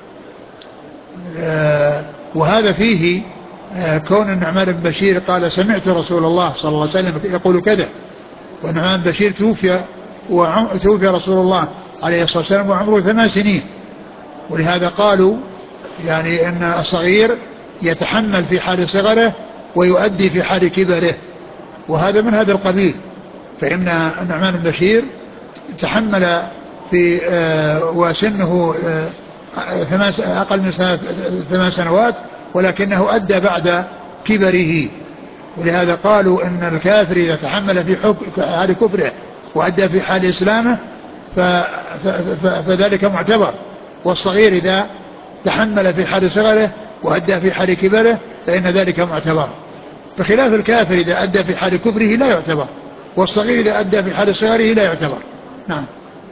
وهذا فيه كون النعمان بن بشير قال سمعت رسول الله صلى الله عليه وسلم يقول كذا، والنعمان بن بشير توفي رسول الله عليه الصلاة والسلام وعمره 8 سنين، ولهذا قالوا يعني أن الصغير يتحمل في حال صغره ويؤدي في حال كبره، وهذا من هذا القبيل. فإن النعمان بن بشير تحمل في وسنه أقل من 8 سنوات، ولكنه أدى بعد كبره، ولهذا قالوا أن الكافر إذا تحمل في حال كفره وأدى في حال إسلامه فذلك معتبر، والصغير إذا تحمل في حال صغره وأدى في حال كبره فإن ذلك معتبر، بخلاف الكافر إذا أدى في حال كفره لا يعتبر، والصغير إذا أدى في حال صغره لا يعتبر. نعم.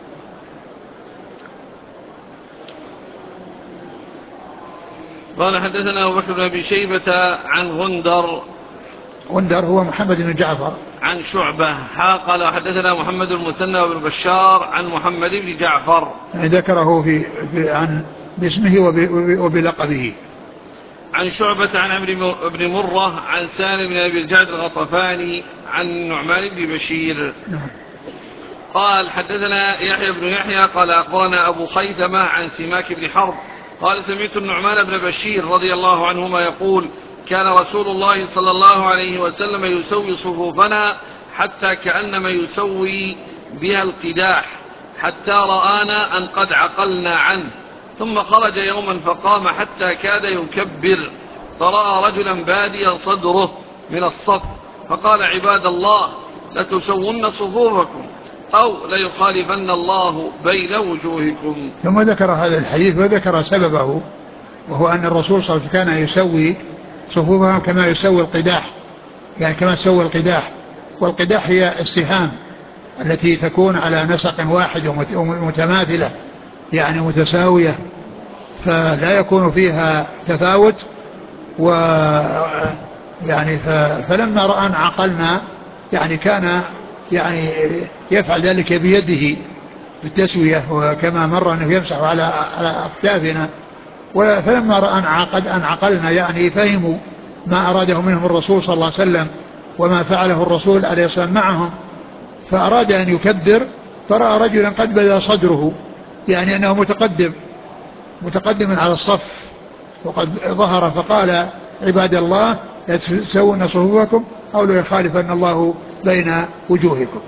قال حدثنا أبو بكر بن أبي شيبة عن غندر هو محمد بن جعفر عن شعبة قال حدثنا محمد المثنى وابن بشار عن محمد بن جعفر ذكره عن باسمه وبلقبه. عن شعبة عن عمرو بن مرة عن سالم بن أبي الجعد الغطفاني عن النعمان بن بشير. قال حدثنا يحيى بن يحيى قال أخبرنا أبو خيثمة عن سماك بن حرب قال سمعت النعمان بن بشير رضي الله عنهما يقول كان رسول الله صلى الله عليه وسلم يسوي صفوفنا حتى كأنما يسوي بها القداح حتى رآنا أن قد عقلنا عنه، ثم خرج يوما فقام حتى كاد يكبر، فرأى رجلا باديا صدره من الصف فقال عباد الله لتسون صفوفكم أو ليخالفن الله بين وجوهكم. ثم ذكر هذا الحديث وذكر سببه، وهو أن الرسول صلى الله عليه وسلم كان يسوي صفوفهم كما يسوي القداح، يعني كما يسوي القداح، والقداح هي السهام التي تكون على نسق واحد ومتماثلة، يعني متساوية فلا يكون فيها تفاوت. و يعني فلما رأى أن عقلنا يعني كان يعني يفعل ذلك بيده بالتسوية، وكما مر أنه يمسح على أكتافنا. فلما رأى أن عقلنا يعني فهموا ما أراده منهم الرسول صلى الله عليه وسلم وما فعله الرسول عليه الصلاة والسلام معهم، فأراد أن يكبر، فرأى رجلا قد بدا صدره، يعني أنه متقدم على الصف وقد ظهر، فقال: عباد الله لا تسوون صفوفكم أو لا يخالفن الله بين وجوهكم.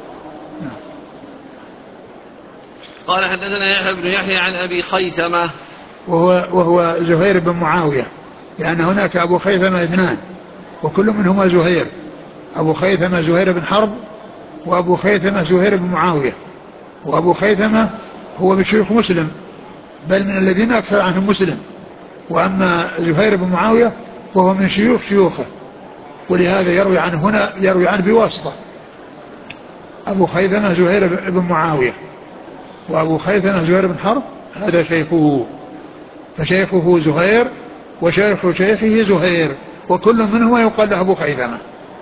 قال حدثنا يحيى بن يحيى عن أبي خيثمة وهو زهير بن معاوية، لأن هناك أبو خيثمة اثنان وكل منهما زهير. أبو خيثمة زهير بن حرب، وأبو خيثمة زهير بن معاوية. وأبو خيثمة هو من شيوخ مسلم، بل من الذين أكثر عنهم مسلم. وأما زهير بن معاوية وهو من شيوخه، ولهذا يروي عنه بواسطة. أبو خيثمة زهير بن معاوية، وأبو خيثمة زهير بن حرب هذا شيخه، فشيخه زهير وشيخ شيخه زهير، وكل منهما يقال له أبو خيثمة.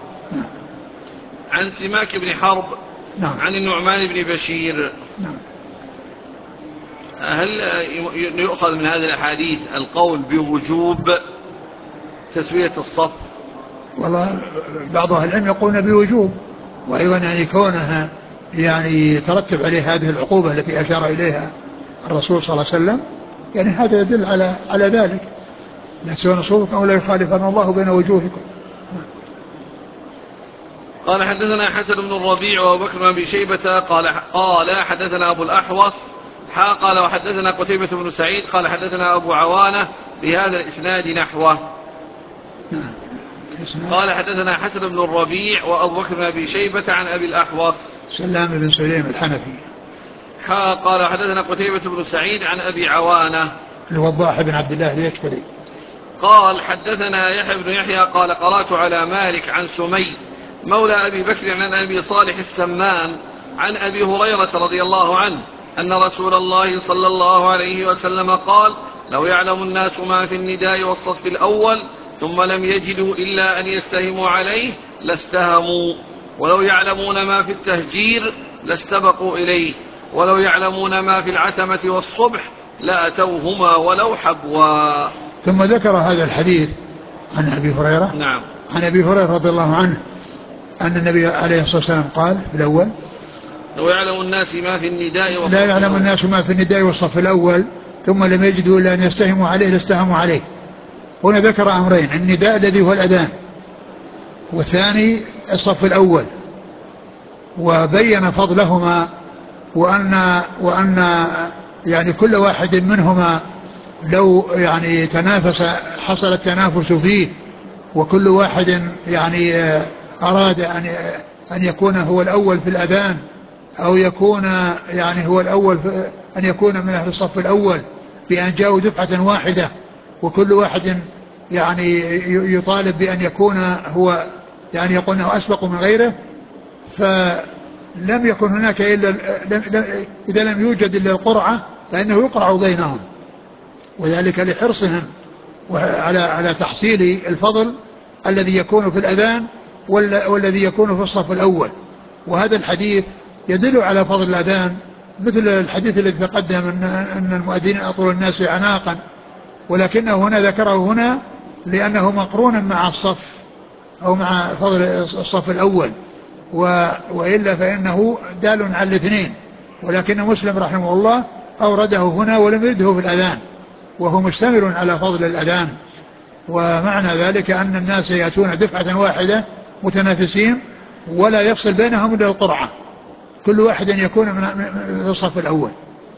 عن سماك بن حرب. نعم. عن النعمان بن بشير. نعم. هل يؤخذ من هذه الأحاديث القول بوجوب تسوية الصف؟ والله بعض أهل العلم يقولون بوجوب، وأيضا يعني كونها يعني يترتب عليه هذه العقوبة التي أشار إليها الرسول صلى الله عليه وسلم، يعني هذا يدل على ذلك. لا تسوون صفوفكم أو لا يخالفن الله بين وجوهكم. قال حدثنا حسن بن الربيع وأبو بكر بن أبي شيبة قال حدثنا أبو الأحوص قال وحدثنا قتيبة بن سعيد قال حدثنا أبو عوانة بهذا الإسناد نحوه. قال حدثنا حسن بن الربيع وأبو بكر بن أبي شيبة عن أبي الأحوص سلام بن سليم الحنفي. قال حدثنا قتيبة بن سعيد عن أبي عوانة الوضاح بن عبد الله اليشكري. قال حدثنا يحيى بن يحيى قال قرأت على مالك عن سمي مولى أبي بكر عن أبي صالح السمان عن أبي هريرة رضي الله عنه أن رسول الله صلى الله عليه وسلم قال: لو يعلم الناس ما في النداء والصف الأول ثم لم يجدوا إلا أن يستهموا عليه لاستهموا، ولو يعلمون ما في التهجير لاستبقوا إليه، ولو يعلمون ما في العتمة والصبح لأتوهما ولو حبوا. ثم ذكر هذا الحديث عن أبي هريرة. نعم. عن أبي هريرة رضي الله عنه أن النبي عليه الصلاة والسلام قال في الأول: لو يعلم الناس ما في النداء والصف لا يعلم الناس ما في النداء والصف الأول ثم لم يجدوا إلا أن يستهموا عليه لاستهموا عليه. هنا ذكر أمرين: النداء الذي هو الأذان، والثاني الصف الأول، وبين فضلهما وأن يعني كل واحد منهما لو يعني تنافس حصل التنافس فيه، وكل واحد يعني أراد أن يكون هو الأول في الأذان، أو يكون يعني هو الأول أن يكون من أهل الصف الأول بأن جاءوا دفعة واحدة، وكل واحد يعني يطالب بأن يكون هو يعني يقول أنه أسبق من غيره، فلم يكن هناك إلا إذا لم يوجد إلا القرعة فإنه يقرع بينهم، وذلك لحرصهم على تحصيل الفضل الذي يكون في الأذان والذي يكون في الصف الأول. وهذا الحديث يدل على فضل الأذان، مثل الحديث الذي تقدم أن المؤذنين أطول الناس عناقا، ولكنه هنا ذكره هنا لأنه مقرون مع الصف أو مع فضل الصف الأول، وإلا فإنه دال على الاثنين، ولكن مسلم رحمه الله أورده هنا ولم يرده في الأذان، وهو مشتمل على فضل الأذان. ومعنى ذلك أن الناس يأتون دفعة واحدة متنافسين ولا يفصل بينهم إلا القرعة، كل واحد يكون من الصف الأول،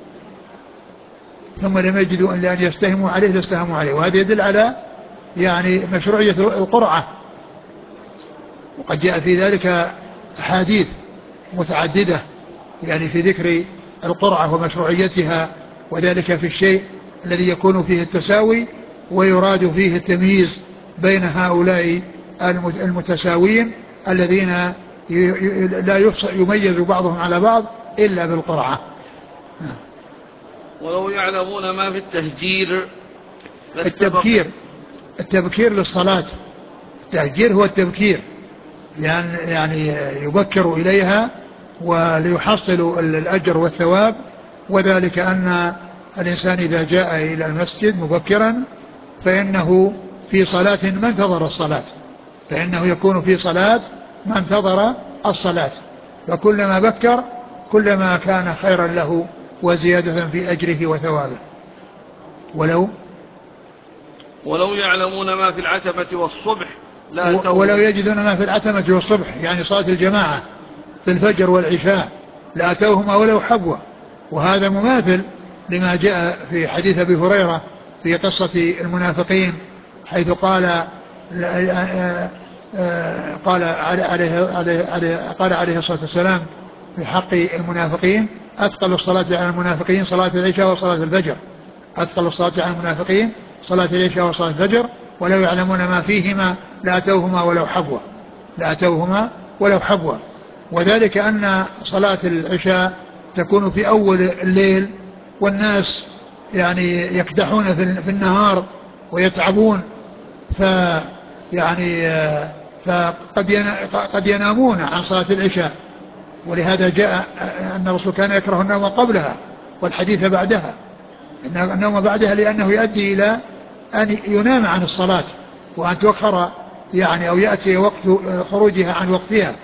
ثم لم يجدوا إلا أن يستهموا عليه لاستهموا عليه. وهذا يدل على يعني مشروعية القرعة، وقد جاء في ذلك أحاديث متعددة يعني في ذكر القرعة ومشروعيتها، وذلك في الشيء الذي يكون فيه التساوي ويراد فيه التمييز بين هؤلاء المتساوين الذين لا يميز بعضهم على بعض إلا بالقرعة. ولو يعلمون ما في التهجير. التبكير للصلاة، التهجير هو التبكير، يعني يبكر إليها وليحصل الأجر والثواب، وذلك أن الإنسان إذا جاء إلى المسجد مبكرا فإنه في صلاة ما انتظر الصلاة، فإنه يكون في صلاة ما انتظر الصلاة، فكلما بكر كلما كان خيرا له وزيادة في أجره وثوابه. ولو يعلمون ما في العتمة والصبح ولو يجدون ما في العتمة والصبح، يعني صلاة الجماعة في الفجر والعشاء لأتوهما ولو حبوا. وهذا مماثل لما جاء في حديث أبي هريرة في قصة المنافقين، حيث قال عليه الصلاة والسلام في حق المنافقين: أثقل الصلاة على المنافقين صلاة العشاء وصلاة الفجر. أثقل الصلاة على المنافقين صلاة العشاء وصلاة الفجر، ولو يعلمون ما فيهما لأتوهما ولو حبوا. وذلك أن صلاة العشاء تكون في أول الليل، والناس يعني يكدحون في النهار ويتعبون، فقد ينامون عن صلاة العشاء. ولهذا جاء أن الرسول كان يكره النوم قبلها والحديث بعدها، إن النوم بعدها لأنه يؤدي إلى أن ينام عن الصلاة وأن تؤخر يعني أو يأتي وقت خروجها عن وقتها.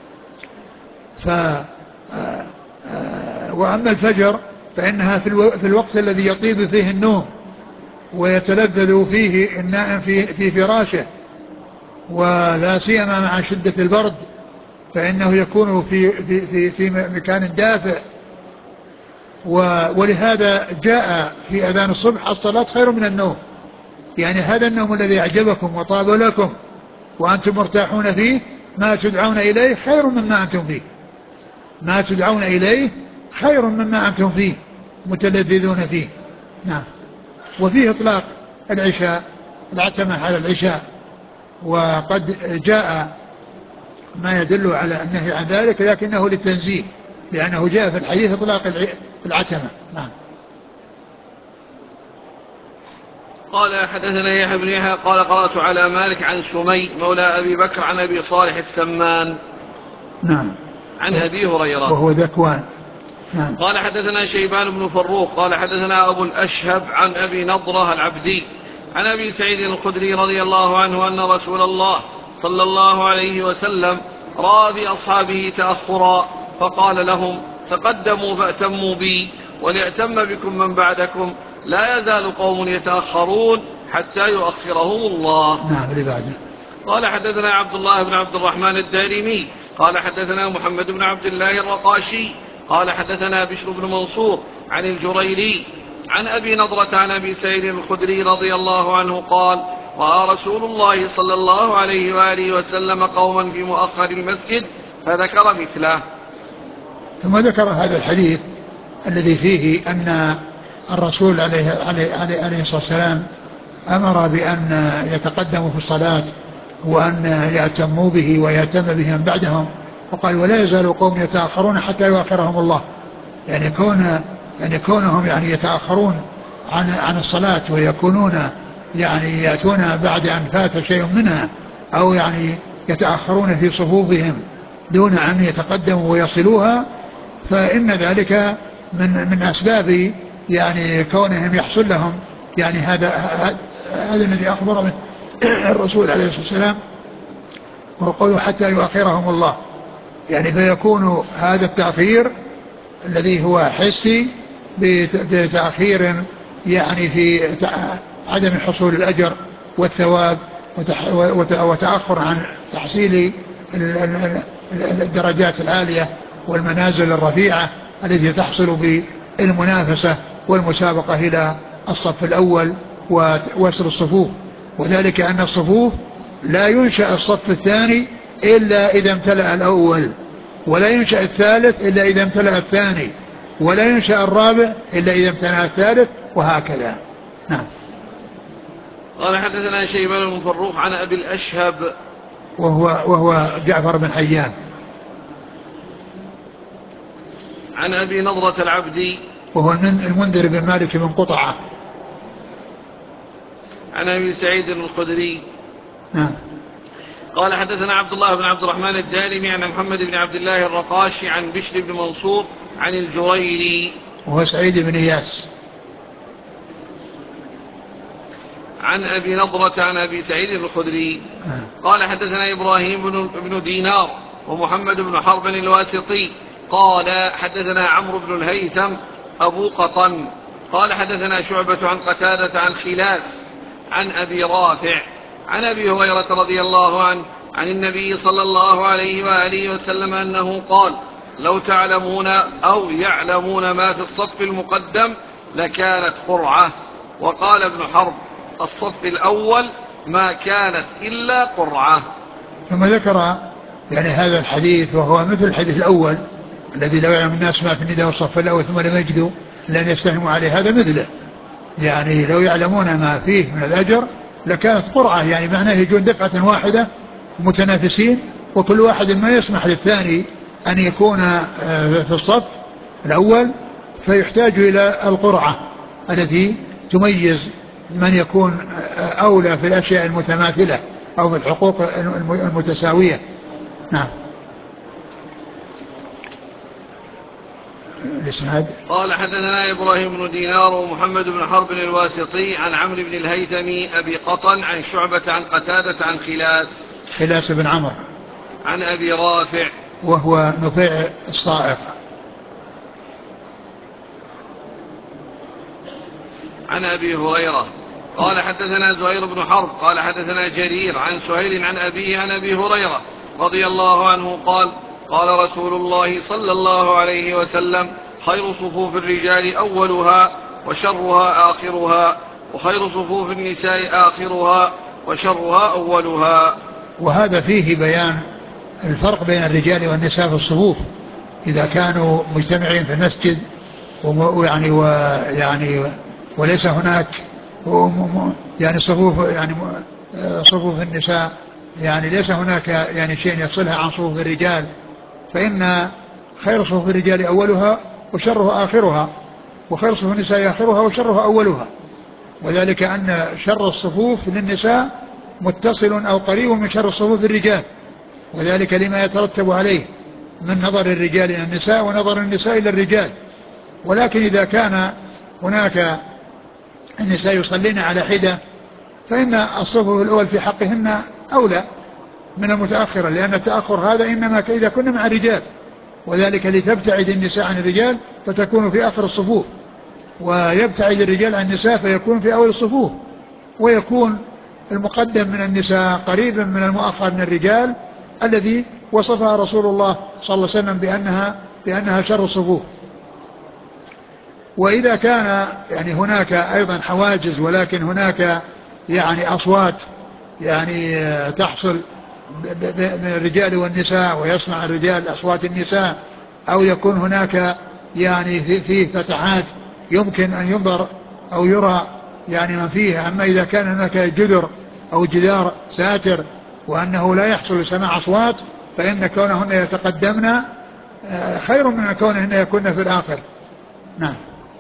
وأما الفجر فإنها في الوقت الذي يطيب فيه النوم ويتلذذ فيه النائم في فراشه، ولا سيما مع شدة البرد فإنه يكون في مكان دافئ. ولهذا جاء في أذان الصبح: الصلاة خير من النوم. يعني هذا النوم الذي أعجبكم وطاب لكم وأنتم مرتاحون فيه، ما تدعون إليه خير مما أنتم فيه، ما تدعون إليه خير مما أنتم فيه متلذذون فيه. نعم. وفيه إطلاق العتمة على العشاء، وقد جاء ما يدل على النهي عن ذلك، لكنه للتنزيه، لأنه جاء في الحديث إطلاق العتمة. نعم. قال حدثنا يحيى بن يحيى قال قرأت على مالك عن سمي مولى أبي بكر عن أبي صالح السمان نعم عن أبي هريرة وهو ذكوان. نعم. قال حدثنا شيبان بن فروخ قال حدثنا أبو الأشهب عن أبي نضرة العبدي عن أبي سعيد الخدري رضي الله عنه أن رسول الله صلى الله عليه وسلم رأى في أصحابه تأخرا فقال لهم: تقدموا فأتموا بي وليأتم بكم من بعدكم، لا يزال قوم يتأخرون حتى يؤخرهم الله. نعم. لبعده. قال حدثنا عبد الله بن عبد الرحمن الدارمي قال حدثنا محمد بن عبد الله الرقاشي قال حدثنا بشر بن منصور عن الجريري عن أبي نضرة عن أبي سعيد الخدري رضي الله عنه قال: رأى رسول الله صلى الله عليه وآله وسلم قوما في مؤخر المسجد فذكر مثله. ثم ذكر هذا الحديث الذي فيه أن الرسول عليه الصلاة والسلام أمر بأن يتقدموا في الصلاة وأن يأتموا به ويأتم به من بعدهم، وقال: ولا يزال قوم يتأخرون حتى يؤخرهم الله. يعني كونهم يعني يتأخرون عن الصلاة ويكونون يعني يأتون بعد أن فات شيء منها، أو يعني يتأخرون في صفوفهم دون أن يتقدموا ويصلوها، فإن ذلك من أسباب يعني كونهم يحصل لهم يعني هذا الذي أخبر به الرسول عليه الصلاة والسلام، وقالوا حتى يؤخرهم الله. يعني فيكون هذا التأخير الذي هو حسي بتأخير يعني في عدم حصول الأجر والثواب وتأخر عن تحصيل الدرجات العالية والمنازل الرفيعة التي تحصل بالمنافسة والمسابقة إلى الصف الأول ووصل الصفوف. وذلك أن الصفوف لا ينشأ الصف الثاني إلا إذا امتلأ الأول، ولا ينشأ الثالث إلا إذا امتلأ الثاني، ولا ينشأ الرابع إلا إذا امتلأ الثالث، وهكذا. نعم. قال حدثنا شيبان بن فروخ عن أبي الأشهب وهو جعفر بن حيان عن أبي نضرة العبدي وهو المنذر بن مالك بن قطعة. عن أبي سعيد الخدري نعم. قال حدثنا عبد الله بن عبد الرحمن الدارمي عن محمد بن عبد الله الرقاشي عن بشر بن منصور عن الجريري وهو سعيد بن إياس. عن أبي نضرة عن أبي سعيد الخدري قال حدثنا إبراهيم بن دينار ومحمد بن حرب الواسطي قال حدثنا عمرو بن الهيثم أبو قطن قال حدثنا شعبة عن قتادة عن خلاس عن أبي رافع عن أبي هريرة رضي الله عنه عن النبي صلى الله عليه وآله وسلم أنه قال لو تعلمون أو يعلمون ما في الصف المقدم لكانت قرعة. وقال ابن حرب الصف الأول ما كانت إلا قرعة. ثم ذكر يعني هذا الحديث وهو مثل الحديث الأول الذي لو يعلم الناس ما في النداء والصف الأول ثم لم يجدوا لن يستهموا عليه، هذا مثله، يعني لو يعلمون ما فيه من الأجر لكانت قرعة، يعني معناه يجون دفعة واحدة متنافسين وكل واحد ما يسمح للثاني أن يكون في الصف الأول، فيحتاج إلى القرعة التي تميز من يكون أولى في الأشياء المتماثلة أو في الحقوق المتساوية. نعم. الإسناد قال حدثنا إبراهيم بن دينار ومحمد بن حرب الواسطي عن عمرو بن الهيثم أبي قطن عن شعبة عن قتادة عن خلاس بن عمرو عن أبي رافع وهو نفيع الصائغ عن أبي هريرة قال حدثنا زهير بن حرب قال حدثنا جرير عن سهيل عن أبيه عن أبي هريرة رضي الله عنه قال قال رسول الله صلى الله عليه وسلم خير صفوف الرجال أولها وشرها آخرها وخير صفوف النساء آخرها وشرها أولها. وهذا فيه بيان الفرق بين الرجال والنساء في الصفوف إذا كانوا مجتمعين في المسجد ويعني وليس هناك يعني صفوف النساء يعني ليس هناك يعني شيء يفصلها عن صفوف الرجال، فإن خير صفوف الرجال أولها وشرها آخرها وخير صفوف النساء آخرها وشرها أولها، وذلك أن شر الصفوف للنساء متصل أو قريب من شر صفوف الرجال، وذلك لما يترتب عليه من نظر الرجال إلى النساء ونظر النساء إلى الرجال. ولكن إذا كان هناك النساء يصلين على حدة فإن الصفوف الأول في حقهن أولى من المتأخرة، لأن التأخر هذا إنما إذا كنا مع الرجال، وذلك لتبتعد النساء عن الرجال فتكون في آخر الصفوف، ويبتعد الرجال عن النساء فيكون في أول الصفوف، ويكون المقدم من النساء قريبا من المؤخر من الرجال الذي وصفها رسول الله صلى الله عليه وسلم بأنها شر الصفوف. وإذا كان يعني هناك أيضا حواجز ولكن هناك يعني أصوات يعني تحصل من الرجال والنساء ويسمع الرجال أصوات النساء، أو يكون هناك يعني فيه فتحات يمكن أن ينظر أو يرى يعني من فيه. أما إذا كان هناك جدر أو جدار ساتر وأنه لا يحصل سماع أصوات فإن كونهن يتقدمن خير من كونهن يكون في الآخر. نعم.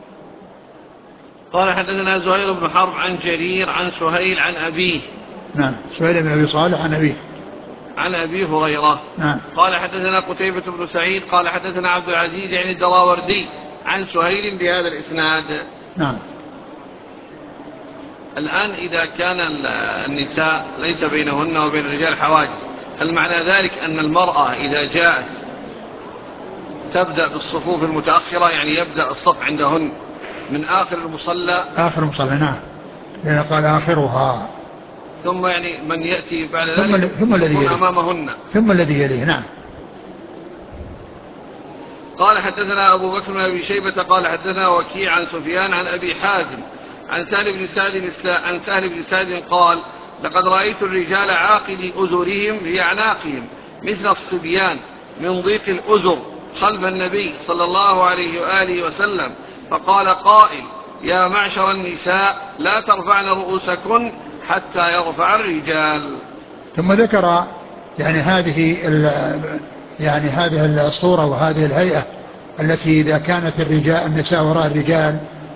قال حدثنا زهير بن حرب عن جرير عن سهيل عن أبيه. نعم. سهيل بن أبي صالح عن أبيه عن أبي هريرة. نعم. قال حدثنا قتيبة بن سعيد قال حدثنا عبد العزيز يعني الدراوردي عن سهيل بهذا الإسناد. نعم. الآن إذا كان النساء ليس بينهن وبين الرجال حواجز، هل معنى ذلك أن المرأة إذا جاءت تبدأ بالصفوف المتأخرة، يعني يبدأ الصف عندهن من آخر المصلى؟ آخر المصلى نعم، لأن قال آخرها، ثم يعني من يأتي بعد ذلك ثم الذي يليه أمامهن، ثم الذي يليه. نعم. قال حدثنا أبو بكر بن أبي شيبة قال حدثنا وكيع عن سفيان عن أبي حازم عن سهل بن سعد قال لقد رأيت الرجال عاقدي أزرهم في أعناقهم مثل الصبيان من ضيق الأزر خلف النبي صلى الله عليه وآله وسلم، فقال قائل يا معشر النساء لا ترفعن رؤوسكن حتى يرفع الرجال. ثم ذكر يعني هذه الصورة وهذه الهيئة التي إذا كانت النساء وراء الرجال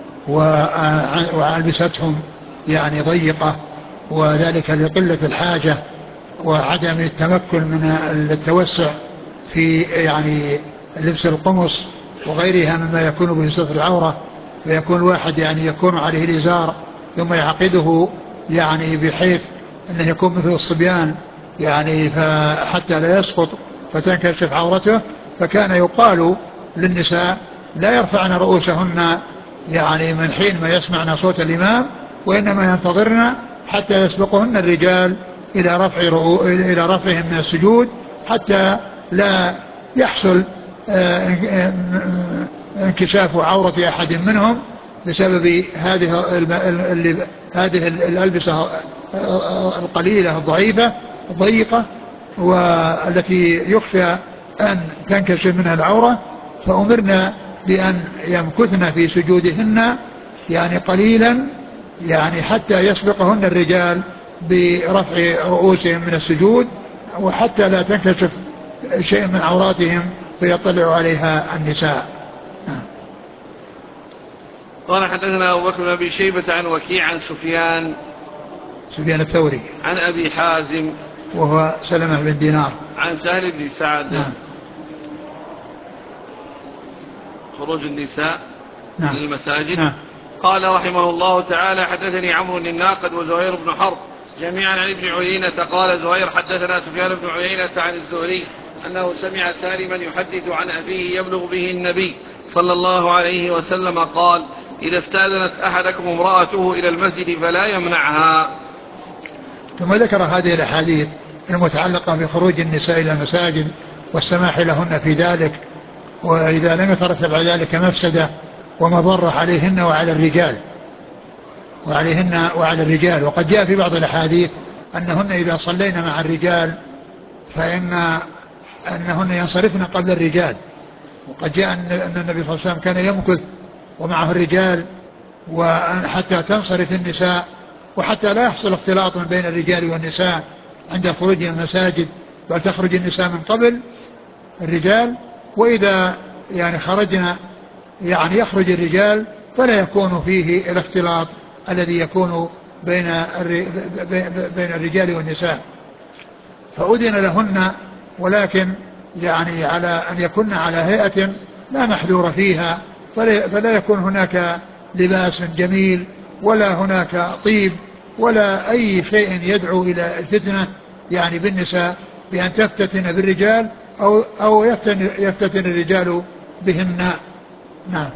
وألبستهم يعني ضيقة، وذلك لقلة الحاجة وعدم التمكن من التوسع في يعني لبس القمص وغيرها مما يكون به ستر العورة، فيكون الواحد يعني يكون عليه الإزار ثم يعقده يعني بحيث أنه يكون مثل الصبيان يعني حتى لا يسقط فتنكشف عورته. فكان يقال للنساء لا يرفعن رؤوسهن يعني من حين ما يسمعن صوت الإمام، وإنما ينتظرن حتى يسبقهن الرجال إلى رفعهم من السجود، حتى لا يحصل انكشاف عورة أحد منهم بسبب هذه الألبسة القليلة الضعيفة الضيقة والتي يخشى أن تنكشف منها العورة. فأمرنا بأن يمكثن في سجودهن يعني قليلا، يعني حتى يسبقهن الرجال برفع رؤوسهم من السجود، وحتى لا تنكشف شيء من عوراتهم فيطلع عليها النساء. قال حدثنا أبو بكر بن أبي شيبة عن وكيع عن سفيان الثوري عن أبي حازم وهو سلمة بن دينار عن سهل بن سعد. نعم. خروج النساء نعم. للمساجد. نعم. قال رحمه الله تعالى حدثني عمرو الناقد وزهير بن حرب جميعا عن ابن عيينة قال زهير حدثنا سفيان بن عيينة عن الزهري أنه سمع سالما يحدث عن أبيه يبلغ به النبي صلى الله عليه وسلم قال إذا استأذنت أحدكم امرأته إلى المسجد فلا يمنعها. ثم ذكر هذه الأحاديث المتعلقة بخروج النساء إلى المساجد والسماح لهن في ذلك، وإذا لم يترتب على ذلك مفسدة ومضرة عليهن وعلى الرجال. وقد جاء في بعض الأحاديث أنهن إذا صلين مع الرجال أنهن ينصرفن قبل الرجال. وقد جاء أن النبي صلى الله عليه وسلم كان يمكث ومعه الرجال وحتى تنصرف النساء، وحتى لا يحصل اختلاط من بين الرجال والنساء عند خروج المساجد، بل تخرج النساء من قبل الرجال. وإذا يعني خرجنا يعني يخرج الرجال فلا يكون فيه الاختلاط الذي يكون بين الرجال والنساء، فأذن لهن، ولكن يعني على أن يكون على هيئة لا محذور فيها، فلا يكون هناك لباس جميل ولا هناك طيب ولا أي شيء يدعو إلى الفتنة يعني بالنساء بأن تفتتن بالرجال أو يفتتن الرجال بهن. نعم.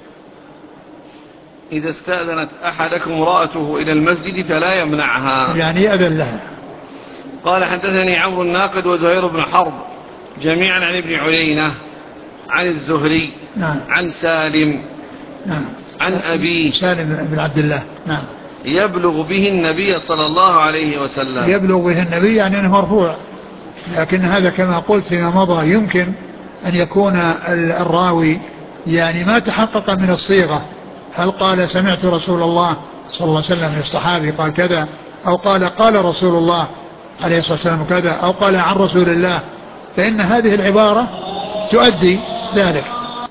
إذا استأذنت أحدكم امرأته إلى المسجد فلا يمنعها يعني يأذن لها. قال حدثني عمرو الناقد وزهير بن حرب جميعا عن ابن عيينة عن الزهري. نعم. عن سالم. نعم. عن أبيه سالم بن عبد الله. نعم. يبلغ به النبي صلى الله عليه وسلم. يبلغ به النبي يعني أنه مرفوع، لكن هذا كما قلت فيما مضى يمكن أن يكون الراوي يعني ما تحقق من الصيغة، هل قال سمعت رسول الله صلى الله عليه وسلم للصحابي قال كذا، أو قال رسول الله عليه الصلاة والسلام كذا، أو قال عن رسول الله، فإن هذه العبارة تؤدي ذلك.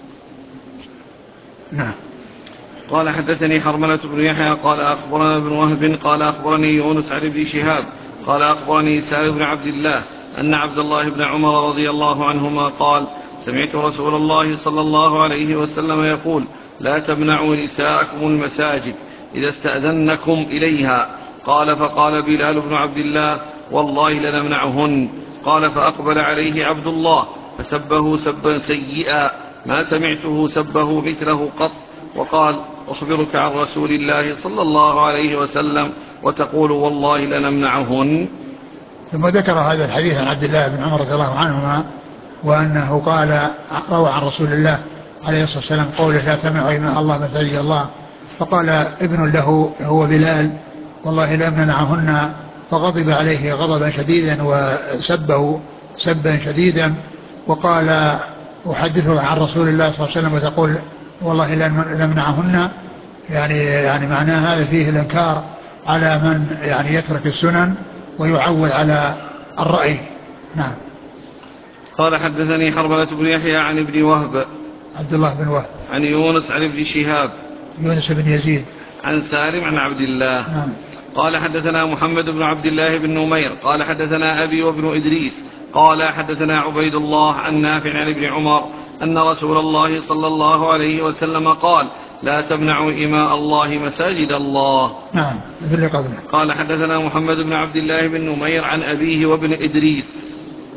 نعم. قال حدثني حرملة بن يحيى قال أخبرنا ابن وهب قال أخبرني يونس عن ابن شهاب قال أخبرني سالم بن عبد الله أن عبد الله بن عمر رضي الله عنهما قال سمعت رسول الله صلى الله عليه وسلم يقول لا تمنعوا نساءكم المساجد إذا استأذنكم إليها. قال فقال بلال بن عبد الله والله لنمنعهن. قال فأقبل عليه عبد الله فسبه سبا سيئا ما سمعته سبه مثله قط، وقال أخبرك عن رسول الله صلى الله عليه وسلم وتقول والله لنمنعهن. ثم ذكر هذا الحديث عن عبد الله بن عمر رضي الله عنهما، وأنه قال روى عن رسول الله عليه الصلاة والسلام قوله لا تمنعوا إماء الله مساجد الله. فقال ابن له هو بلال والله لا منعهن، فغضب عليه غضبا شديدا وسبه سبا شديدا، وقال أحدثه عن رسول الله صلى الله عليه وسلم وتقول والله لا منعهن، يعني معناه هذا فيه الإنكار على من يعني يترك السنن ويعول على الرأي. نعم. قال حدثني حرملة بن يحيى عن ابن وهب عبد الله بن وهب. عن يونس عن ابن شهاب. يونس بن يزيد. عن سالم عن عبد الله. نعم. قال حدثنا محمد بن عبد الله بن نمير قال حدثنا أبي وابن إدريس قال حدثنا عبيد الله عن نافع عن ابن عمر أن رسول الله صلى الله عليه وسلم قال لا تمنعوا إماء الله مساجد الله. نعم مثل قبله. قال حدثنا محمد بن عبد الله بن نمير عن أبيه وابن إدريس.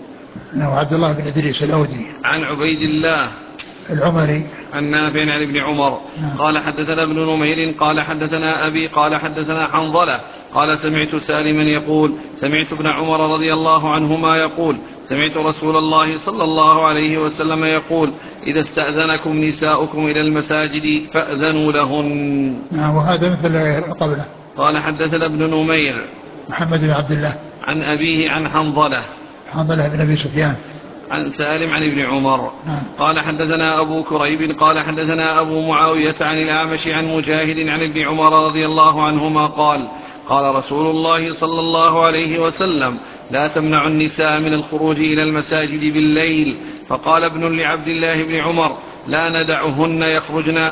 نعم عبد الله بن إدريس الأودي. عن عبيد الله العمري. عن نافع عن ابن عمر. نعم. قال حدثنا ابن نمير قال حدثنا أبي قال حدثنا حنظلة قال سمعت سالما يقول سمعت ابن عمر رضي الله عنهما يقول سمعت رسول الله صلى الله عليه وسلم يقول إذا استأذنكم نساؤكم إلى المساجد فأذنوا لهن. نعم وهذا مثل قبله. قال حدثنا ابن نمير محمد بن عبد الله عن أبيه عن حنظلة بن أبي سفيان عن سالم عن ابن عمر. نعم. قال حدثنا أبو كريب قال حدثنا أبو معاوية عن الأعمش عن مجاهد عن ابن عمر رضي الله عنهما قال قال رسول الله صلى الله عليه وسلم لا تمنعوا النساء من الخروج إلى المساجد بالليل. فقال ابن لعبد الله بن عمر لا ندعهن يخرجن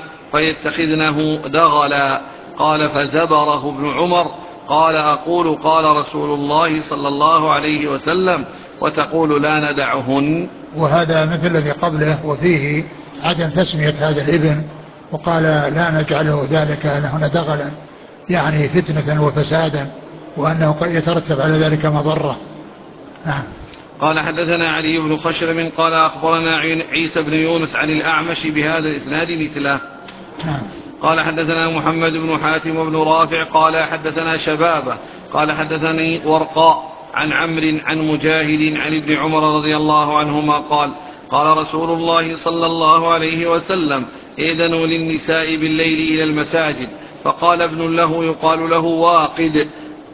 فيتخذنه دغلا. قال فزبره ابن عمر قال أقول قال رسول الله صلى الله عليه وسلم وتقول لا ندعهن. وهذا مثل الذي قبله وفيه عدم تسمية هذا الابن وقال لا نجعله ذلك لهن دغلا يعني فتنة وفسادا وأنه قد يترتب على ذلك مضرة. نعم. قال حدثنا علي بن خشرم قال أخبرنا عيسى بن يونس عن الأعمش بهذا الإسناد مثله. نعم. قال حدثنا محمد بن حاتم بن رافع قال حدثنا شبابة قال حدثني ورقاء عن عمرو عن مجاهد عن ابن عمر رضي الله عنهما قال قال رسول الله صلى الله عليه وسلم إذنوا للنساء بالليل إلى المساجد. فقال ابن له يقال له واقد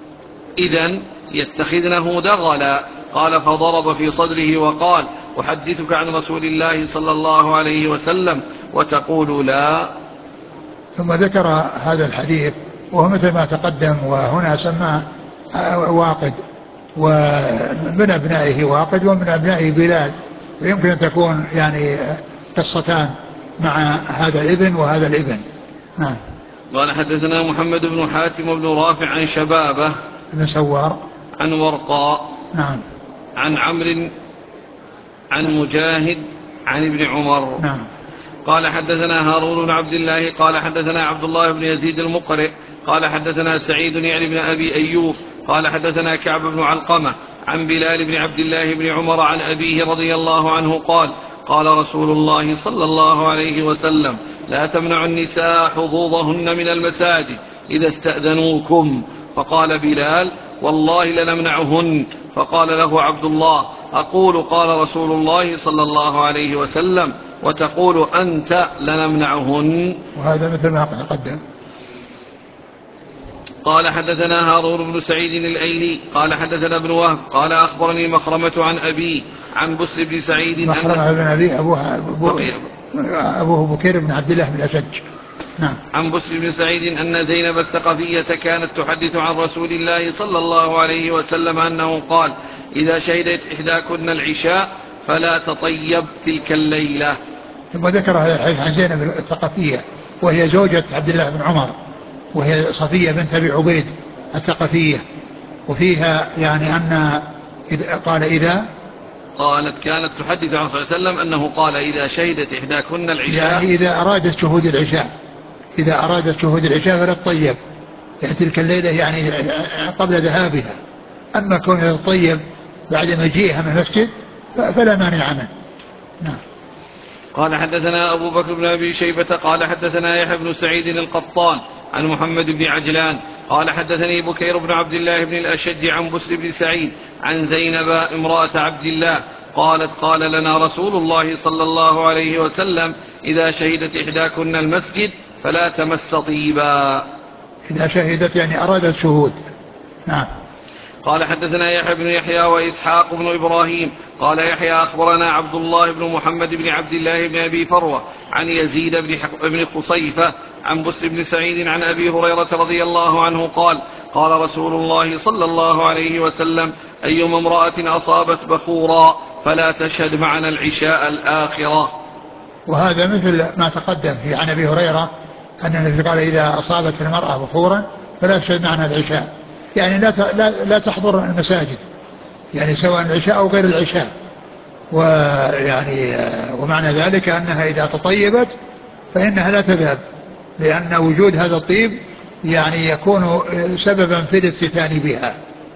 إذن يتخذنه دغلا. قال فضرب في صدره وقال أحدثك عن رسول الله صلى الله عليه وسلم وتقول لا. ثم ذكر هذا الحديث وهو مثل ما تقدم وهنا سماه واقد ومن أبنائه واقد ومن أبنائه بلال ويمكن أن تكون يعني قصتان مع هذا الابن وهذا الابن. نعم. قال حدثنا محمد بن حاتم بن رافع عن شبابة بن سوار عن ورقاء. نعم. عن عمرو عن مجاهد عن ابن عمر. نعم. قال حدثنا هارون بن عبد الله قال حدثنا عبد الله بن يزيد المقرئ قال حدثنا سعيد يعني بن أبي أيوب قال حدثنا كعب بن علقمة عن بلال بن عبد الله بن عمر عن أبيه رضي الله عنه قال قال رسول الله صلى الله عليه وسلم لا تمنعوا النساء حظوظهن من المساجد إذا استأذنوكم. فقال بلال والله لنمنعهن. فقال له عبد الله أقول قال رسول الله صلى الله عليه وسلم وتقول أنت لنمنعهن. وهذا مثل ما قدم. قال حدثنا هارون بن سعيد الأيلي قال حدثنا ابن وهب قال أخبرني مخرمة عن أبيه عن بسر بن سعيد مخرمة بن أبيه أبوه بكير بن عبد الله بن الأشج. نعم. عن بسر بن سعيد أن زينب الثقفية كانت تحدث عن رسول الله صلى الله عليه وسلم أنه قال إذا شهدت إحداكن العشاء فلا تطيب تلك الليلة. ثم ذكر هذا الحديث عن زينب الثقفية وهي زوجة عبد الله بن عمر وهي صفية بنت أبي عبيد الثقفية وفيها يعني أن قال إذا قالت كانت تحدث عن صلى الله عليه وسلم أنه قال إذا شهدت إحداكن العشاء يعني إذا أرادت شهود العشاء فلا تطيب يعني تلك الليلة يعني قبل ذهابها. أما كونها تطيب بعد مجيئها من المسجد فلا مانع منه. نعم. قال حدثنا أبو بكر بن أبي شيبة قال حدثنا يحيى بن سعيد القطان عن محمد بن عجلان قال حدثني بكير بن عبد الله بن الأشج عن بسر بن سعيد عن زينب امرأة عبد الله قالت قال لنا رسول الله صلى الله عليه وسلم إذا شهدت إحداكن المسجد فلا تمس طيبا. إذا شهدت يعني أرادت شهود. نعم. قال حدثنا يحيى بن يحيى وإسحاق بن إبراهيم قال يحيى أخبرنا عبد الله بن محمد بن عبد الله بن أبي فروة عن يزيد بن خصيفة عن بسر بن سعيد عن أبي هريرة رضي الله عنه قال قال رسول الله صلى الله عليه وسلم أيما امرأة أصابت بخورا فلا تشهد معنا العشاء الآخرة. وهذا مثل ما تقدم عن أبي هريرة أن النبي قال إذا أصابت المرأة بخورا فلا تشهد معنا العشاء، يعني لا تحضر المساجد، يعني سواء العشاء أو غير العشاء. ويعني ومعنى ذلك أنها إذا تطيبت فإنها لا تذهب، لأن وجود هذا الطيب يعني يكون سببا في الافتتان بها.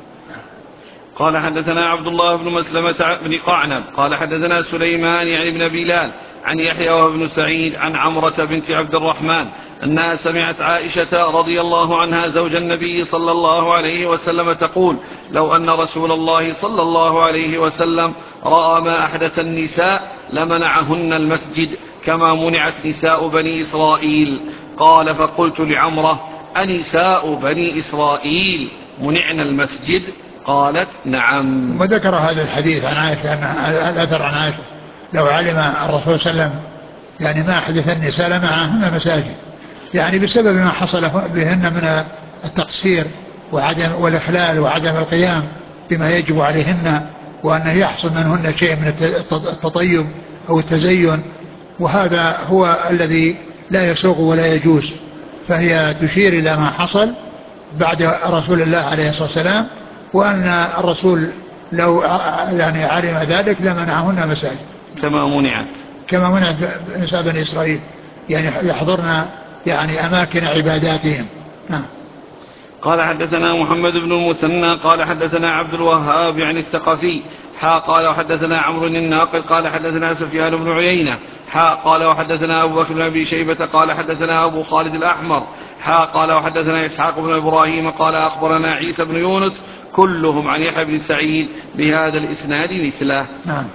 قال حدثنا عبد الله بن مسلمة بن قعنب قال حدثنا سليمان يعني بن بلال عن يحيى وابن سعيد عن عمرة بنت عبد الرحمن أنها سمعت عائشة رضي الله عنها زوج النبي صلى الله عليه وسلم تقول لو أن رسول الله صلى الله عليه وسلم رأى ما أحدث النساء لمنعهن المسجد كما منعت نساء بني إسرائيل. قال فقلت لعمرة أنساء بني إسرائيل منعن المسجد؟ قالت نعم. ثم ذكر هذا الحديث عن عائشة، الأثر عن عائشة لو علم الرسول صلى الله عليه وسلم يعني ما أحدث النساء لمنعهن المساجد، يعني بسبب ما حصل بهن من التقصير وعدم والإخلال وعدم القيام بما يجب عليهن، وأنه يحصل منهن شيء من التطيب أو التزين، وهذا هو الذي لا يسوغ ولا يجوز. فهي تشير إلى ما حصل بعد رسول الله عليه الصلاة والسلام، وأن الرسول لو يعني علم ذلك لمنعهن مساجد كما منعت نساء بني إسرائيل، يعني يحضرن يعني أماكن عباداتهم. قال حدثنا محمد بن المثنى قال حدثنا عبد الوهاب يعني الثقفي قال وحدثنا عمرو الناقد قال حدثنا سفيان بن عيينة قال وحدثنا أبو بكر بن أبي شيبة قال حدثنا أبو خالد الأحمر قال وحدثنا إسحاق بن إبراهيم قال أخبرنا عيسى بن يونس كلهم عن يحيى بن سعيد بهذا الإسناد مثله.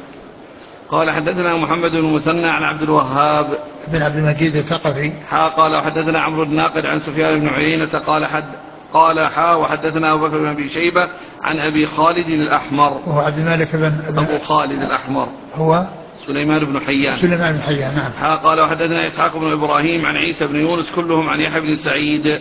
قال حدثنا محمد بن المثنى عن عبد الوهاب بن عبد المجيد الثقفي قال وحدثنا عمرو الناقد عن سفيان بن عيينة قال وحدثنا أبو بكر بن أبي شيبة عن أبي خالد الأحمر وهو عبد الملك بن أبو خالد الأحمر هو سليمان بن حيان نعم. قال وحدثنا إسحاق بن إبراهيم عن عيسى بن يونس كلهم عن يحيى بن سعيد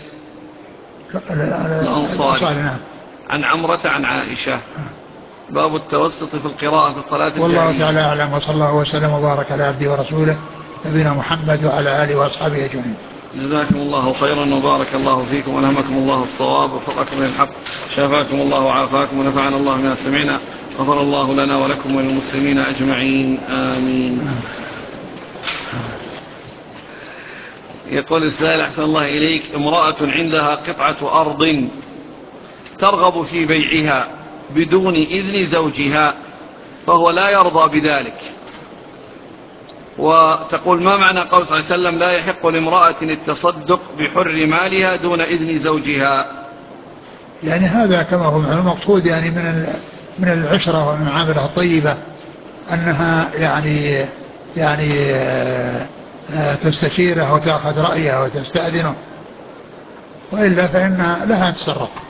الأنصاري نعم. عن عمرة عن عائشة. باب التوسط في القراءة في الصلاة الجهرية. والله تعالى أعلم، وصلى الله وسلم وبارك على عبده ورسوله نبينا محمد وعلى آله وأصحابه أجمعين. جزاكم الله خيرا وبارك الله فيكم ولهمكم الله الصواب ووفقكم للحق، شافاكم الله وعافاكم ونفعنا الله بما سمعنا، غفر الله لنا ولكم وللمسلمين أجمعين آمين. يقول السائل أحسن الله إليك، امرأة عندها قطعة أرض ترغب في بيعها بدون إذن زوجها فهو لا يرضى بذلك، وتقول ما معنى قول صلى الله عليه وسلم لا يحق لامرأة التصدق بحر مالها دون إذن زوجها؟ يعني هذا كما هو المقصود يعني من العشرة ومن المعاملة الطيبة أنها يعني تستشيره وتأخذ رأيه وتستأذنه، وإلا فإن لها تصرف.